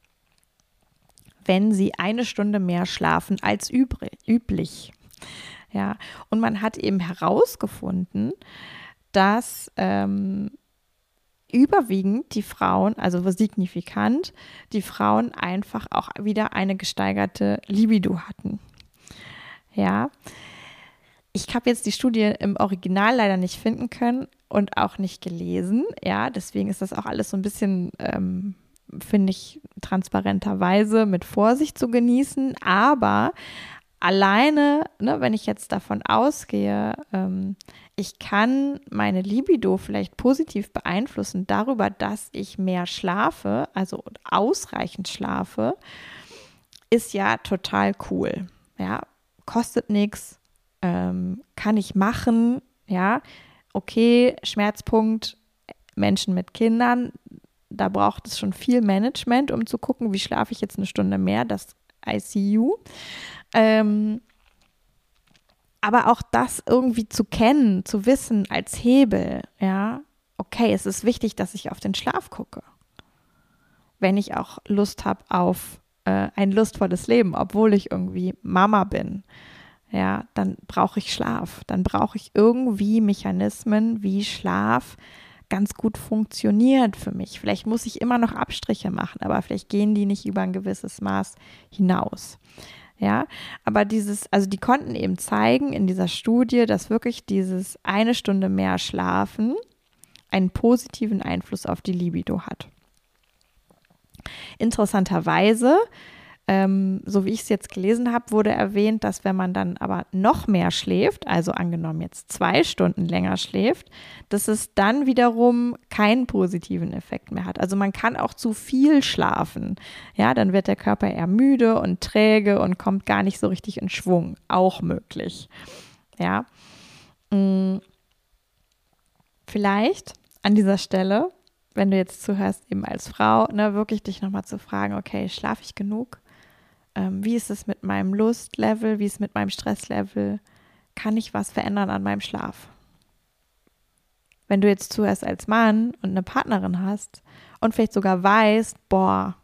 wenn sie eine Stunde mehr schlafen als üblich. Ja, und man hat eben herausgefunden, dass ähm, überwiegend die Frauen, also signifikant, die Frauen einfach auch wieder eine gesteigerte Libido hatten. Ja, ich habe jetzt die Studie im Original leider nicht finden können und auch nicht gelesen. Ja, deswegen ist das auch alles so ein bisschen, ähm, finde ich, transparenterweise mit Vorsicht zu genießen. Aber alleine, ne, wenn ich jetzt davon ausgehe, ähm, ich kann meine Libido vielleicht positiv beeinflussen darüber, dass ich mehr schlafe, also ausreichend schlafe, ist ja total cool. Ja, kostet nichts. Ähm, kann ich machen, ja, okay, Schmerzpunkt, Menschen mit Kindern, da braucht es schon viel Management, um zu gucken, wie schlafe ich jetzt eine Stunde mehr, das I C U. Ähm, aber auch das irgendwie zu kennen, zu wissen als Hebel, ja, okay, es ist wichtig, dass ich auf den Schlaf gucke. Wenn ich auch Lust habe auf äh, ein lustvolles Leben, obwohl ich irgendwie Mama bin, ja, dann brauche ich Schlaf. Dann brauche ich irgendwie Mechanismen, wie Schlaf ganz gut funktioniert für mich. Vielleicht muss ich immer noch Abstriche machen, aber vielleicht gehen die nicht über ein gewisses Maß hinaus. Ja, aber dieses, also die konnten eben zeigen in dieser Studie, dass wirklich dieses eine Stunde mehr Schlafen einen positiven Einfluss auf die Libido hat. Interessanterweise, ähm, so wie ich es jetzt gelesen habe, wurde erwähnt, dass wenn man dann aber noch mehr schläft, also angenommen jetzt zwei Stunden länger schläft, dass es dann wiederum keinen positiven Effekt mehr hat. Also man kann auch zu viel schlafen. Ja, dann wird der Körper eher müde und träge und kommt gar nicht so richtig in Schwung. Auch möglich. Ja. Hm. Vielleicht an dieser Stelle, wenn du jetzt zuhörst, eben als Frau, ne, wirklich dich nochmal zu fragen, okay, schlafe ich genug? Ähm, wie ist es mit meinem Lustlevel? Wie ist es mit meinem Stresslevel? Kann ich was verändern an meinem Schlaf? Wenn du jetzt zuhörst als Mann und eine Partnerin hast und vielleicht sogar weißt, boah,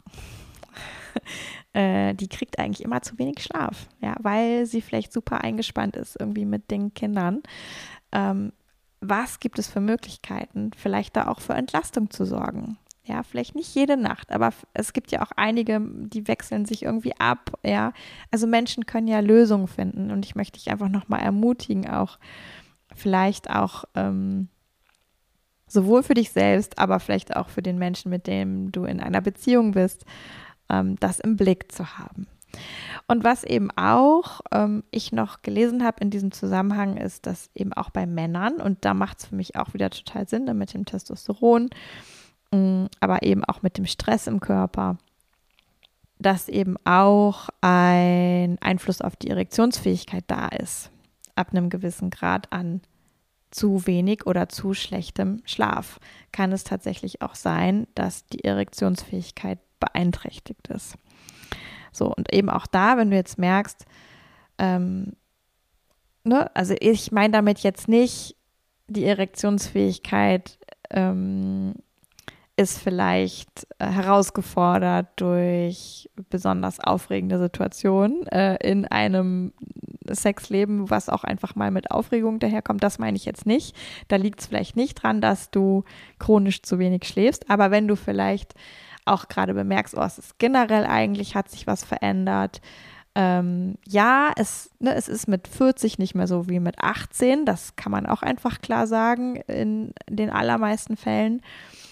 äh, die kriegt eigentlich immer zu wenig Schlaf, ja, weil sie vielleicht super eingespannt ist irgendwie mit den Kindern. Ähm, was gibt es für Möglichkeiten, vielleicht da auch für Entlastung zu sorgen? Ja, vielleicht nicht jede Nacht, aber es gibt ja auch einige, die wechseln sich irgendwie ab, ja. Also Menschen können ja Lösungen finden und ich möchte dich einfach nochmal ermutigen, auch vielleicht auch ähm, sowohl für dich selbst, aber vielleicht auch für den Menschen, mit dem du in einer Beziehung bist, ähm, das im Blick zu haben. Und was eben auch ähm, ich noch gelesen habe in diesem Zusammenhang ist, dass eben auch bei Männern, und da macht es für mich auch wieder total Sinn, ne, mit dem Testosteron, aber eben auch mit dem Stress im Körper, dass eben auch ein Einfluss auf die Erektionsfähigkeit da ist, ab einem gewissen Grad an zu wenig oder zu schlechtem Schlaf. Kann es tatsächlich auch sein, dass die Erektionsfähigkeit beeinträchtigt ist. So, und eben auch da, wenn du jetzt merkst, ähm, ne, also ich meine damit jetzt nicht die Erektionsfähigkeit, ähm, ist vielleicht äh, herausgefordert durch besonders aufregende Situationen äh, in einem Sexleben, was auch einfach mal mit Aufregung daherkommt. Das meine ich jetzt nicht. Da liegt es vielleicht nicht dran, dass du chronisch zu wenig schläfst, aber wenn du vielleicht auch gerade bemerkst, oh, es ist generell eigentlich, hat sich was verändert. Ähm, ja, es, ne, es ist mit vierzig nicht mehr so wie mit achtzehn, das kann man auch einfach klar sagen in den allermeisten Fällen.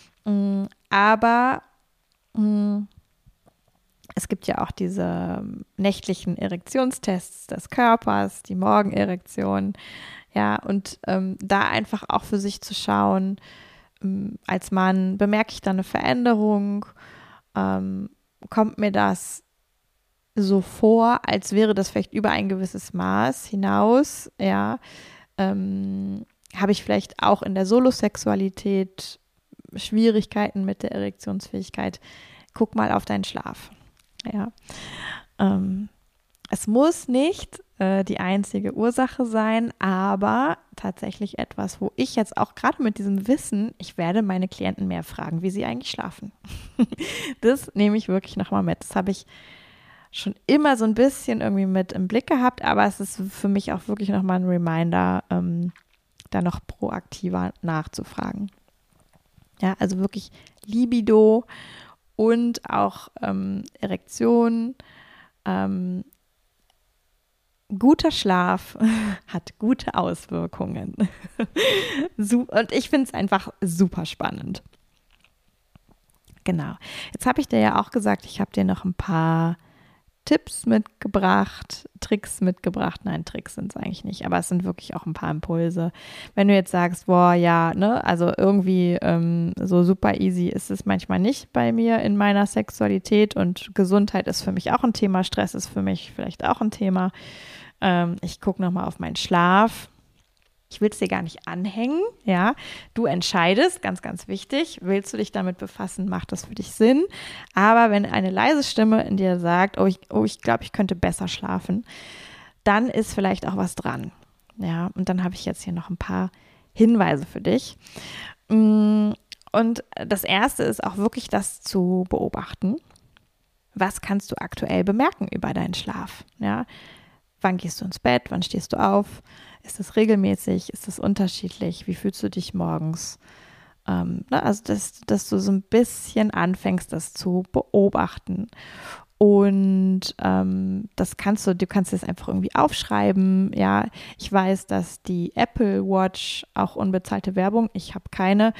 Aber mh, es gibt ja auch diese nächtlichen Erektionstests des Körpers, die Morgenerektion, ja, und ähm, da einfach auch für sich zu schauen, ähm, als Mann, bemerke ich da eine Veränderung, ähm, kommt mir das so vor, als wäre das vielleicht über ein gewisses Maß hinaus, ja, ähm, habe ich vielleicht auch in der Solosexualität Schwierigkeiten mit der Erektionsfähigkeit, guck mal auf deinen Schlaf. Ja. Ähm, es muss nicht äh, die einzige Ursache sein, aber tatsächlich etwas, wo ich jetzt auch gerade mit diesem Wissen, ich werde meine Klienten mehr fragen, wie sie eigentlich schlafen. Das nehme ich wirklich nochmal mit. Das habe ich schon immer so ein bisschen irgendwie mit im Blick gehabt, aber es ist für mich auch wirklich nochmal ein Reminder, ähm, da noch proaktiver nachzufragen. Ja, also wirklich Libido und auch ähm, Erektion. Ähm, guter Schlaf hat gute Auswirkungen. Und ich finde es einfach super spannend. Genau. Jetzt habe ich dir ja auch gesagt, ich habe dir noch ein paar Tipps mitgebracht, Tricks mitgebracht. Nein, Tricks sind es eigentlich nicht, aber es sind wirklich auch ein paar Impulse. Wenn du jetzt sagst, boah, ja, ne, also irgendwie ähm, so super easy ist es manchmal nicht bei mir in meiner Sexualität und Gesundheit ist für mich auch ein Thema, Stress ist für mich vielleicht auch ein Thema. Ähm, ich gucke nochmal auf meinen Schlaf. Ich will es dir gar nicht anhängen, ja. Du entscheidest, ganz, ganz wichtig, willst du dich damit befassen, macht das für dich Sinn. Aber wenn eine leise Stimme in dir sagt, oh, ich, oh, ich glaube, ich könnte besser schlafen, dann ist vielleicht auch was dran. Ja, und dann habe ich jetzt hier noch ein paar Hinweise für dich. Und das erste ist auch wirklich das zu beobachten. Was kannst du aktuell bemerken über deinen Schlaf? Ja, wann gehst du ins Bett? Wann stehst du auf? Ist das regelmäßig? Ist das unterschiedlich? Wie fühlst du dich morgens? Ähm, ne, also, dass, dass du so ein bisschen anfängst, das zu beobachten. Und ähm, das kannst du, du kannst das einfach irgendwie aufschreiben. Ja, ich weiß, dass die Apple Watch auch unbezahlte Werbung, ich habe keine,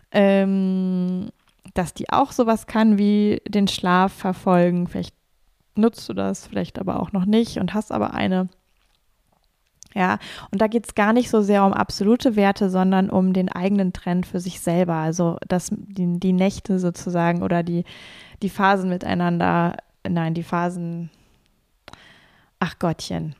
ähm, dass die auch sowas kann wie den Schlaf verfolgen. Vielleicht nutzt du das, vielleicht aber auch noch nicht und hast aber eine. Ja, und da geht es gar nicht so sehr um absolute Werte, sondern um den eigenen Trend für sich selber. Also dass die, die Nächte sozusagen oder die, die Phasen miteinander, nein, die Phasen, ach Gottchen.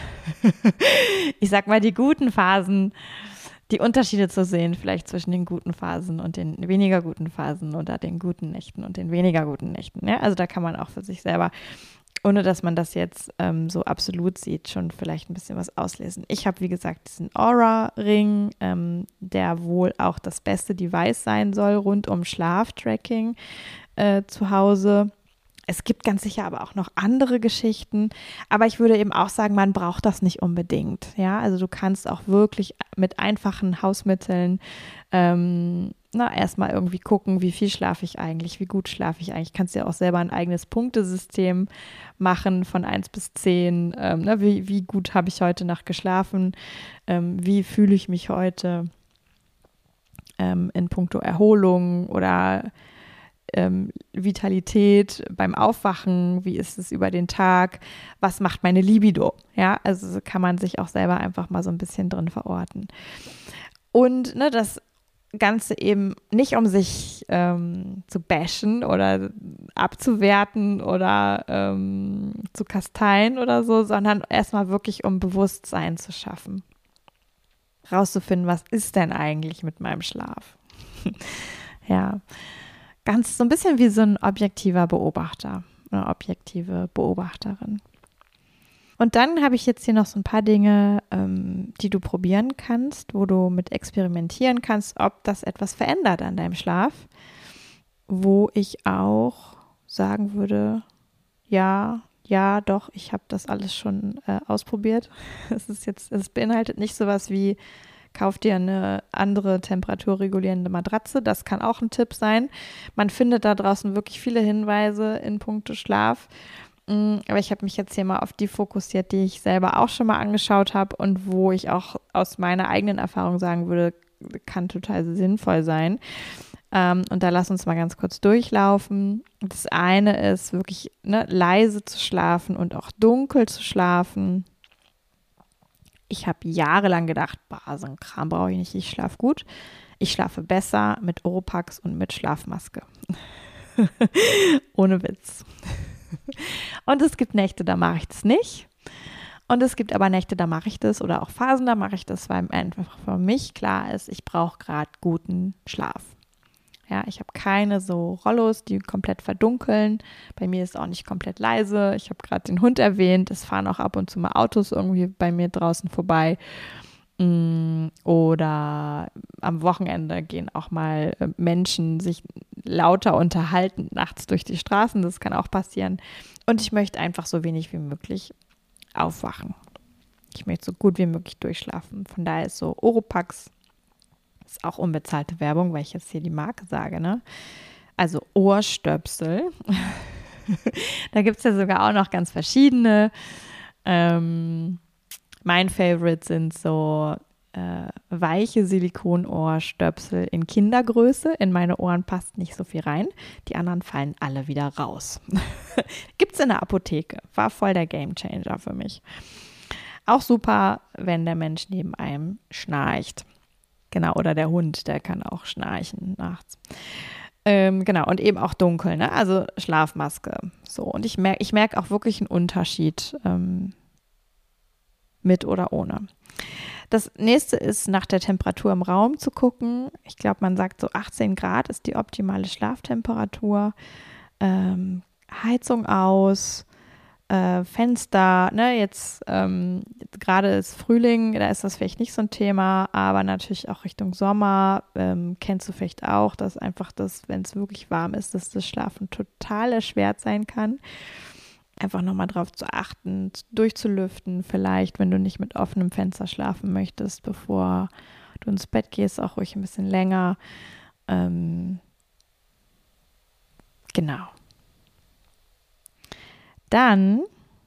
Ich sag mal, die guten Phasen, die Unterschiede zu sehen, vielleicht zwischen den guten Phasen und den weniger guten Phasen oder den guten Nächten und den weniger guten Nächten. Ja? Also da kann man auch für sich selber, ohne dass man das jetzt ähm, so absolut sieht, schon vielleicht ein bisschen was auslesen. Ich habe, wie gesagt, diesen Oura-Ring, ähm, der wohl auch das beste Device sein soll, rund um Schlaftracking äh, zu Hause. Es gibt ganz sicher aber auch noch andere Geschichten, aber ich würde eben auch sagen, man braucht das nicht unbedingt. Ja, also du kannst auch wirklich mit einfachen Hausmitteln ähm, na, erstmal irgendwie gucken, wie viel schlafe ich eigentlich, wie gut schlafe ich eigentlich. Kannst ja auch selber ein eigenes Punktesystem machen von eins bis zehn. Ähm, ne, wie, wie gut habe ich heute Nacht geschlafen? Ähm, wie fühle ich mich heute ähm, in puncto Erholung oder ähm, Vitalität beim Aufwachen? Wie ist es über den Tag? Was macht meine Libido? Ja, also so kann man sich auch selber einfach mal so ein bisschen drin verorten. Und ne, das Ganze eben nicht, um sich ähm, zu bashen oder abzuwerten oder ähm, zu kasteien oder so, sondern erstmal wirklich, um Bewusstsein zu schaffen. Rauszufinden, was ist denn eigentlich mit meinem Schlaf? Ja, ganz so ein bisschen wie so ein objektiver Beobachter, eine objektive Beobachterin. Und dann habe ich jetzt hier noch so ein paar Dinge, ähm, die du probieren kannst, wo du mit experimentieren kannst, ob das etwas verändert an deinem Schlaf, wo ich auch sagen würde, ja, ja, doch, ich habe das alles schon äh, ausprobiert. Es ist jetzt, es beinhaltet nicht sowas wie, kauf dir eine andere temperaturregulierende Matratze. Das kann auch ein Tipp sein. Man findet da draußen wirklich viele Hinweise in puncto Schlaf. Aber ich habe mich jetzt hier mal auf die fokussiert, die ich selber auch schon mal angeschaut habe und wo ich auch aus meiner eigenen Erfahrung sagen würde, kann total sinnvoll sein. Ähm, und da lass uns mal ganz kurz durchlaufen. Das eine ist wirklich ne, leise zu schlafen und auch dunkel zu schlafen. Ich habe jahrelang gedacht, boah, so ein Kram brauche ich nicht, ich schlafe gut. Ich schlafe besser mit Oropax und mit Schlafmaske. Ohne Witz. Und es gibt Nächte, da mache ich das nicht. Und es gibt aber Nächte, da mache ich das oder auch Phasen, da mache ich das, weil einfach für mich klar ist, ich brauche gerade guten Schlaf. Ja, ich habe keine so Rollos, die komplett verdunkeln. Bei mir ist es auch nicht komplett leise. Ich habe gerade den Hund erwähnt. Es fahren auch ab und zu mal Autos irgendwie bei mir draußen vorbei. Oder am Wochenende gehen auch mal Menschen sich lauter unterhalten nachts durch die Straßen. Das kann auch passieren. Und ich möchte einfach so wenig wie möglich aufwachen. Ich möchte so gut wie möglich durchschlafen. Von daher ist so Oropax, ist auch unbezahlte Werbung, weil ich jetzt hier die Marke sage, ne? Also Ohrstöpsel. Da gibt es ja sogar auch noch ganz verschiedene. Ähm, mein Favorite sind so äh, weiche Silikonohrstöpsel in Kindergröße. In meine Ohren passt nicht so viel rein. Die anderen fallen alle wieder raus. Gibt es in der Apotheke. War voll der Gamechanger für mich. Auch super, wenn der Mensch neben einem schnarcht. Genau, oder der Hund, der kann auch schnarchen nachts. Ähm, genau, und eben auch dunkel, ne? Also Schlafmaske. So, und ich merke ich merk auch wirklich einen Unterschied ähm, mit oder ohne. Das nächste ist, nach der Temperatur im Raum zu gucken. Ich glaube, man sagt so achtzehn Grad ist die optimale Schlaftemperatur. Ähm, Heizung aus, äh, Fenster, ne, jetzt ähm, gerade ist Frühling, da ist das vielleicht nicht so ein Thema, aber natürlich auch Richtung Sommer, ähm, kennst du vielleicht auch, dass einfach das, wenn es wirklich warm ist, dass das Schlafen total erschwert sein kann. Einfach nochmal drauf zu achten, durchzulüften vielleicht, wenn du nicht mit offenem Fenster schlafen möchtest, bevor du ins Bett gehst, auch ruhig ein bisschen länger. Ähm, genau. Dann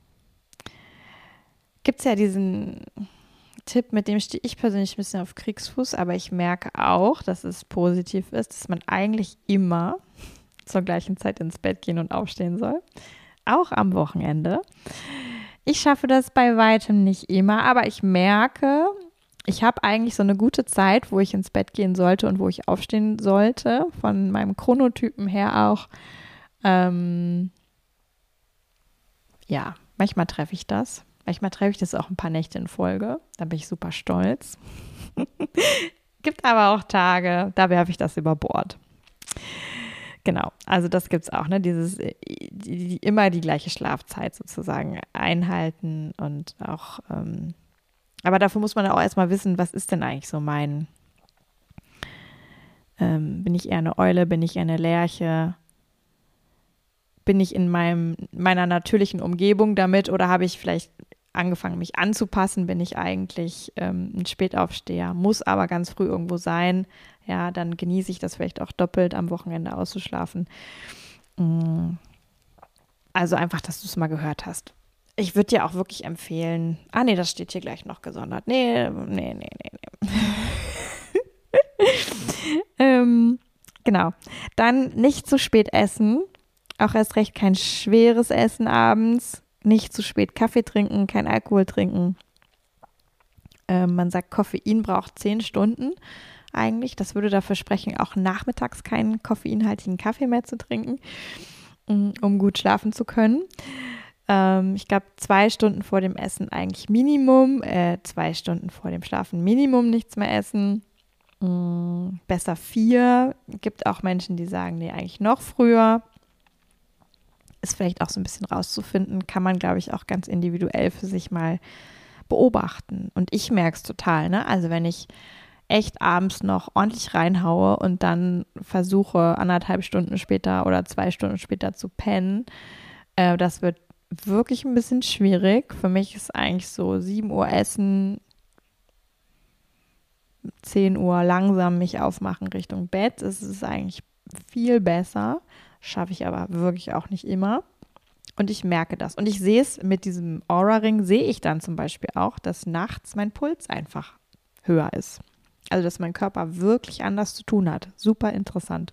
gibt es ja diesen Tipp, mit dem stehe ich persönlich ein bisschen auf Kriegsfuß, aber ich merke auch, dass es positiv ist, dass man eigentlich immer zur gleichen Zeit ins Bett gehen und aufstehen soll. Auch am Wochenende. Ich schaffe das bei weitem nicht immer, aber ich merke, ich habe eigentlich so eine gute Zeit, wo ich ins Bett gehen sollte und wo ich aufstehen sollte, von meinem Chronotypen her auch. Ähm, ja, manchmal treffe ich das. Manchmal treffe ich das auch ein paar Nächte in Folge. Da bin ich super stolz. Gibt aber auch Tage, da werfe ich das über Bord. Genau, also das gibt es auch, ne? Dieses die, die, immer die gleiche Schlafzeit sozusagen einhalten und auch, ähm, aber dafür muss man auch erstmal wissen, was ist denn eigentlich so mein, ähm, bin ich eher eine Eule, bin ich eher eine Lerche, bin ich in meinem, meiner natürlichen Umgebung damit oder habe ich vielleicht angefangen, mich anzupassen, bin ich eigentlich ähm, ein Spätaufsteher, muss aber ganz früh irgendwo sein. Ja, dann genieße ich das vielleicht auch doppelt, am Wochenende auszuschlafen. Also einfach, dass du es mal gehört hast. Ich würde dir auch wirklich empfehlen, ah nee, das steht hier gleich noch gesondert. Nee, nee, nee, nee, nee. ähm, genau. Dann nicht zu spät essen, auch erst recht kein schweres Essen abends, nicht zu spät Kaffee trinken, kein Alkohol trinken. Ähm, man sagt, Koffein braucht zehn Stunden eigentlich. Das würde dafür sprechen, auch nachmittags keinen koffeinhaltigen Kaffee mehr zu trinken, um gut schlafen zu können. Ähm, ich glaube, zwei Stunden vor dem Essen eigentlich Minimum, äh, zwei Stunden vor dem Schlafen Minimum nichts mehr essen. Mm, besser vier. Gibt auch Menschen, die sagen, nee, eigentlich noch früher. Ist vielleicht auch so ein bisschen rauszufinden, kann man, glaube ich, auch ganz individuell für sich mal beobachten. Und ich merke es total, ne? Also wenn ich echt abends noch ordentlich reinhaue und dann versuche, anderthalb Stunden später oder zwei Stunden später zu pennen, äh, das wird wirklich ein bisschen schwierig. Für mich ist eigentlich so sieben Uhr essen, zehn Uhr langsam mich aufmachen Richtung Bett. Es ist eigentlich viel besser, schaffe ich aber wirklich auch nicht immer. Und ich merke das. Und ich sehe es mit diesem Oura-Ring, sehe ich dann zum Beispiel auch, dass nachts mein Puls einfach höher ist. Also, dass mein Körper wirklich anders zu tun hat. Super interessant.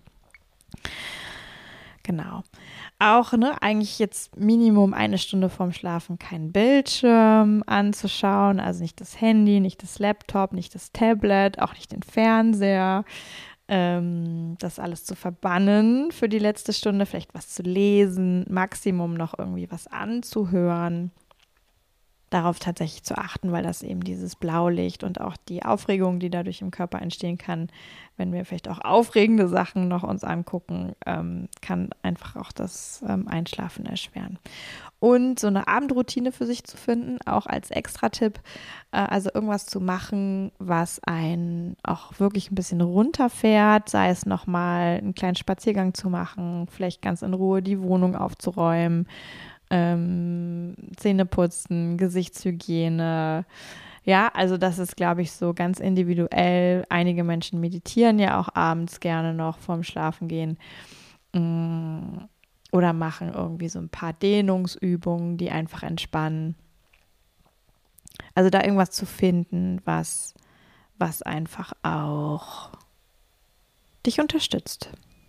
Genau. Auch, ne, eigentlich jetzt Minimum eine Stunde vorm Schlafen keinen Bildschirm anzuschauen. Also nicht das Handy, nicht das Laptop, nicht das Tablet, auch nicht den Fernseher. Ähm, das alles zu verbannen für die letzte Stunde, vielleicht was zu lesen, Maximum noch irgendwie was anzuhören. Darauf tatsächlich zu achten, weil das eben dieses Blaulicht und auch die Aufregung, die dadurch im Körper entstehen kann, wenn wir vielleicht auch aufregende Sachen noch uns angucken, ähm, kann einfach auch das ähm, Einschlafen erschweren. Und so eine Abendroutine für sich zu finden, auch als Extra-Tipp, äh, also irgendwas zu machen, was einen auch wirklich ein bisschen runterfährt, sei es nochmal einen kleinen Spaziergang zu machen, vielleicht ganz in Ruhe die Wohnung aufzuräumen, Ähm, Zähne putzen, Gesichtshygiene. Ja, also das ist, glaube ich, so ganz individuell. Einige Menschen meditieren ja auch abends gerne noch vorm Schlafengehen mm, oder machen irgendwie so ein paar Dehnungsübungen, die einfach entspannen. Also da irgendwas zu finden, was, was einfach auch dich unterstützt.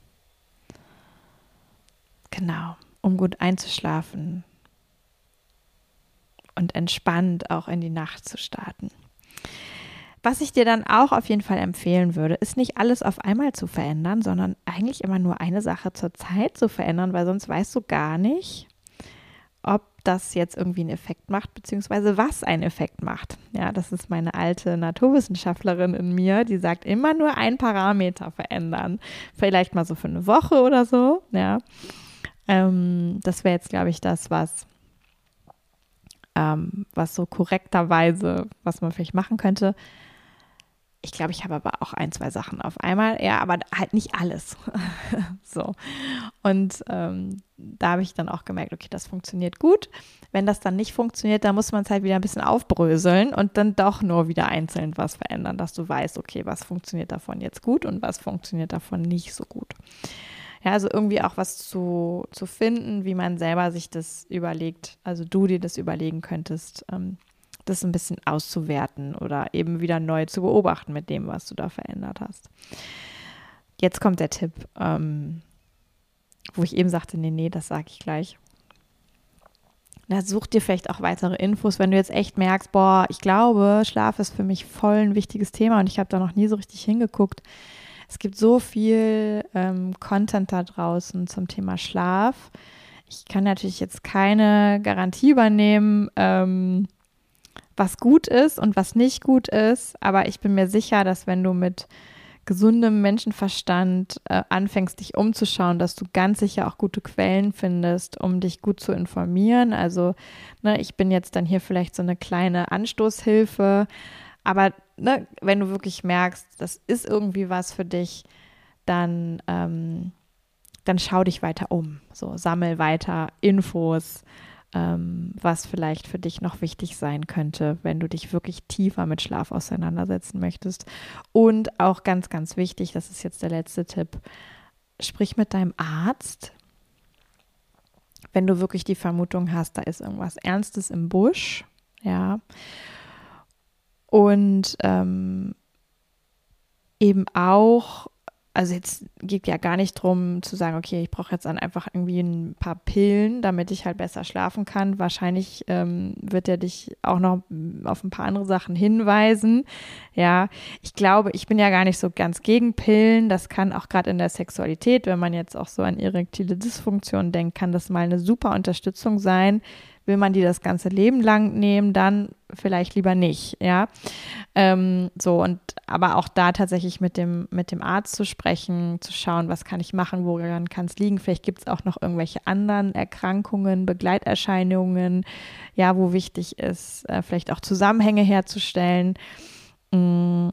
Genau. Um gut einzuschlafen und entspannt auch in die Nacht zu starten. Was ich dir dann auch auf jeden Fall empfehlen würde, ist nicht alles auf einmal zu verändern, sondern eigentlich immer nur eine Sache zur Zeit zu verändern, weil sonst weißt du gar nicht, ob das jetzt irgendwie einen Effekt macht, beziehungsweise was einen Effekt macht. Ja, das ist meine alte Naturwissenschaftlerin in mir, die sagt, immer nur ein Parameter verändern. Vielleicht mal so für eine Woche oder so, ja. Ähm, das wäre jetzt, glaube ich, das, was, ähm, was so korrekterweise, was man vielleicht machen könnte. Ich glaube, ich habe aber auch ein, zwei Sachen auf einmal, ja, aber halt nicht alles. So. Und ähm, da habe ich dann auch gemerkt, okay, das funktioniert gut. Wenn das dann nicht funktioniert, dann muss man es halt wieder ein bisschen aufbröseln und dann doch nur wieder einzeln was verändern, dass du weißt, okay, was funktioniert davon jetzt gut und was funktioniert davon nicht so gut. Ja, also irgendwie auch was zu, zu finden, wie man selber sich das überlegt, also du dir das überlegen könntest, ähm, das ein bisschen auszuwerten oder eben wieder neu zu beobachten mit dem, was du da verändert hast. Jetzt kommt der Tipp, ähm, wo ich eben sagte, nee, nee, das sage ich gleich. Na, such dir vielleicht auch weitere Infos, wenn du jetzt echt merkst, boah, ich glaube, Schlaf ist für mich voll ein wichtiges Thema und ich habe da noch nie so richtig hingeguckt. Es gibt so viel ähm, Content da draußen zum Thema Schlaf. Ich kann natürlich jetzt keine Garantie übernehmen, ähm, was gut ist und was nicht gut ist, aber ich bin mir sicher, dass wenn du mit gesundem Menschenverstand äh, anfängst, dich umzuschauen, dass du ganz sicher auch gute Quellen findest, um dich gut zu informieren. Also ne, ich bin jetzt dann hier vielleicht so eine kleine Anstoßhilfe, aber ne, wenn du wirklich merkst, das ist irgendwie was für dich, dann, ähm, dann schau dich weiter um. So, sammel weiter Infos, ähm, was vielleicht für dich noch wichtig sein könnte, wenn du dich wirklich tiefer mit Schlaf auseinandersetzen möchtest. Und auch ganz, ganz wichtig, das ist jetzt der letzte Tipp, sprich mit deinem Arzt, wenn du wirklich die Vermutung hast, da ist irgendwas Ernstes im Busch, ja. Und ähm, eben auch, also jetzt geht ja gar nicht drum zu sagen, okay, ich brauche jetzt dann einfach irgendwie ein paar Pillen, damit ich halt besser schlafen kann. Wahrscheinlich ähm, wird er dich auch noch auf ein paar andere Sachen hinweisen. Ja, ich glaube, ich bin ja gar nicht so ganz gegen Pillen. Das kann auch gerade in der Sexualität, wenn man jetzt auch so an erektile Dysfunktion denkt, kann das mal eine super Unterstützung sein. Will man die das ganze Leben lang nehmen, dann vielleicht lieber nicht, ja. Ähm, so, und aber auch da tatsächlich mit dem, mit dem Arzt zu sprechen, zu schauen, was kann ich machen, woran kann es liegen. Vielleicht gibt es auch noch irgendwelche anderen Erkrankungen, Begleiterscheinungen, ja, wo wichtig ist, äh, vielleicht auch Zusammenhänge herzustellen. Mm.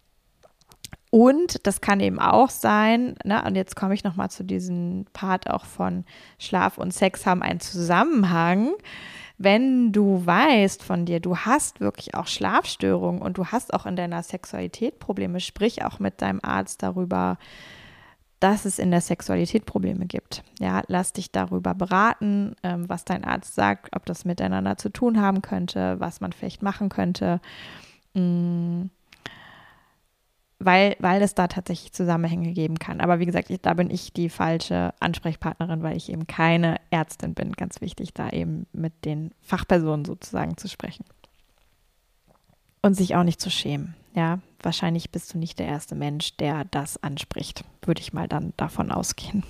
Und das kann eben auch sein, ne, und jetzt komme ich nochmal zu diesem Part auch von Schlaf und Sex haben einen Zusammenhang. Wenn du weißt von dir, du hast wirklich auch Schlafstörungen und du hast auch in deiner Sexualität Probleme, sprich auch mit deinem Arzt darüber, dass es in der Sexualität Probleme gibt. Ja, lass dich darüber beraten, ähm, was dein Arzt sagt, ob das miteinander zu tun haben könnte, was man vielleicht machen könnte. Mm. Weil, weil es da tatsächlich Zusammenhänge geben kann. Aber wie gesagt, ich, da bin ich die falsche Ansprechpartnerin, weil ich eben keine Ärztin bin. Ganz wichtig, da eben mit den Fachpersonen sozusagen zu sprechen. Und sich auch nicht zu schämen. Ja, wahrscheinlich bist du nicht der erste Mensch, der das anspricht. Würde ich mal dann davon ausgehen.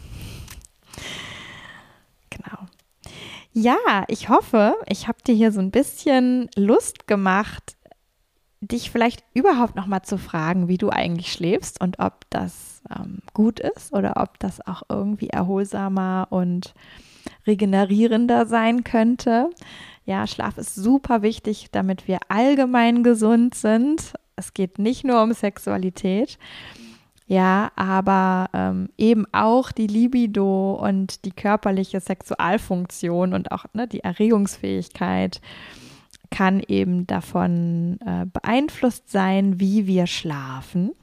Genau. Ja, ich hoffe, ich habe dir hier so ein bisschen Lust gemacht, dich vielleicht überhaupt noch mal zu fragen, wie du eigentlich schläfst und ob das ähm, gut ist oder ob das auch irgendwie erholsamer und regenerierender sein könnte. Ja, Schlaf ist super wichtig, damit wir allgemein gesund sind. Es geht nicht nur um Sexualität, ja, aber ähm, eben auch die Libido und die körperliche Sexualfunktion und auch ne, die Erregungsfähigkeit kann eben davon äh, beeinflusst sein, wie wir schlafen.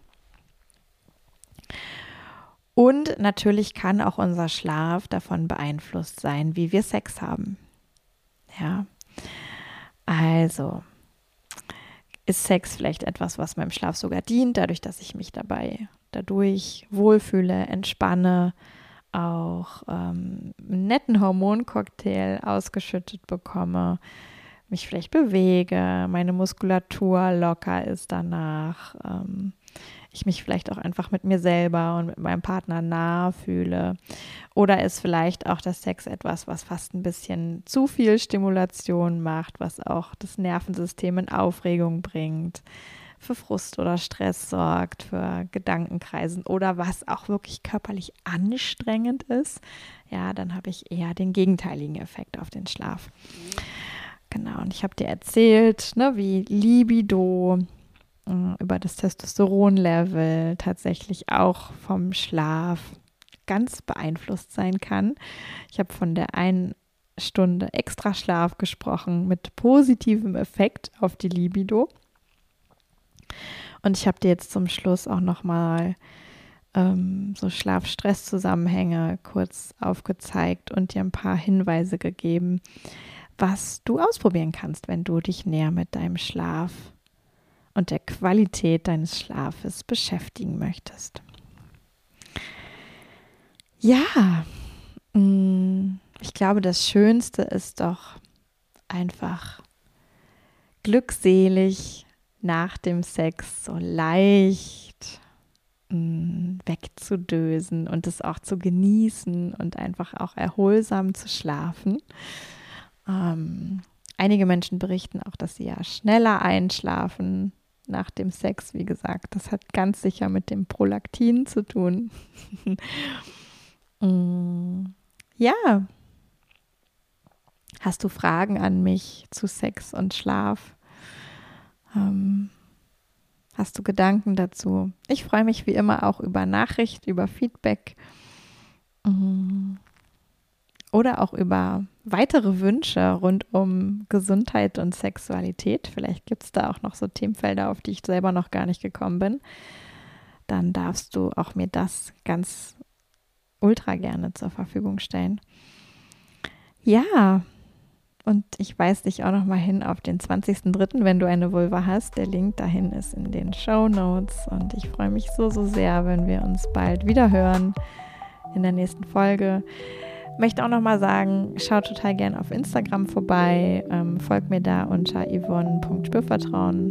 Und natürlich kann auch unser Schlaf davon beeinflusst sein, wie wir Sex haben. Ja, also ist Sex vielleicht etwas, was meinem Schlaf sogar dient, dadurch, dass ich mich dabei dadurch wohlfühle, entspanne, auch ähm, einen netten Hormoncocktail ausgeschüttet bekomme, mich vielleicht bewege, meine Muskulatur locker ist danach, ähm, ich mich vielleicht auch einfach mit mir selber und mit meinem Partner nah fühle. Oder ist vielleicht auch der Sex etwas, was fast ein bisschen zu viel Stimulation macht, was auch das Nervensystem in Aufregung bringt, für Frust oder Stress sorgt, für Gedankenkreisen oder was auch wirklich körperlich anstrengend ist, ja, dann habe ich eher den gegenteiligen Effekt auf den Schlaf. Genau, und ich habe dir erzählt, ne, wie Libido äh, über das Testosteronlevel tatsächlich auch vom Schlaf ganz beeinflusst sein kann. Ich habe von der einen Stunde Extraschlaf gesprochen mit positivem Effekt auf die Libido. Und ich habe dir jetzt zum Schluss auch nochmal ähm, so Schlaf-Stress-Zusammenhänge kurz aufgezeigt und dir ein paar Hinweise gegeben, was du ausprobieren kannst, wenn du dich näher mit deinem Schlaf und der Qualität deines Schlafes beschäftigen möchtest. Ja, ich glaube, das Schönste ist doch einfach glückselig nach dem Sex so leicht wegzudösen und es auch zu genießen und einfach auch erholsam zu schlafen. Ähm, einige Menschen berichten auch, dass sie ja schneller einschlafen nach dem Sex. Wie gesagt, das hat ganz sicher mit dem Prolaktin zu tun. mm, ja. Hast du Fragen an mich zu Sex und Schlaf? Ähm, hast du Gedanken dazu? Ich freue mich wie immer auch über Nachricht, über Feedback. Mm. oder auch über weitere Wünsche rund um Gesundheit und Sexualität, vielleicht gibt es da auch noch so Themenfelder, auf die ich selber noch gar nicht gekommen bin, dann darfst du auch mir das ganz ultra gerne zur Verfügung stellen. Ja, und ich weise dich auch noch mal hin auf den zwanzigsten dritten, wenn du eine Vulva hast. Der Link dahin ist in den Shownotes und ich freue mich so, so sehr, wenn wir uns bald wieder hören in der nächsten Folge. Möchte auch noch mal sagen, schau total gerne auf Instagram vorbei, ähm, folg mir da unter yvonne punkt spürvertrauen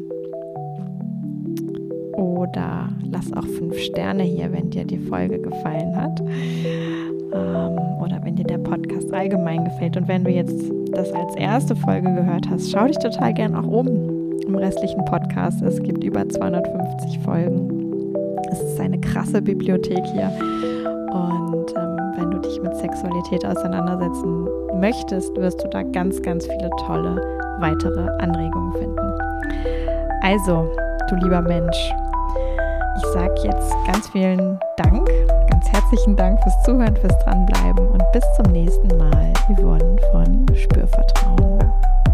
oder lass auch fünf Sterne hier, wenn dir die Folge gefallen hat ähm, oder wenn dir der Podcast allgemein gefällt. Und wenn du jetzt das als erste Folge gehört hast, schau dich total gerne auch um im restlichen Podcast. Es gibt über zweihundertfünfzig Folgen. Es ist eine krasse Bibliothek hier und ähm, wenn du dich mit Sexualität auseinandersetzen möchtest, wirst du da ganz, ganz viele tolle weitere Anregungen finden. Also, du lieber Mensch, ich sage jetzt ganz vielen Dank, ganz herzlichen Dank fürs Zuhören, fürs Dranbleiben und bis zum nächsten Mal. Yvonne von Spürvertrauen.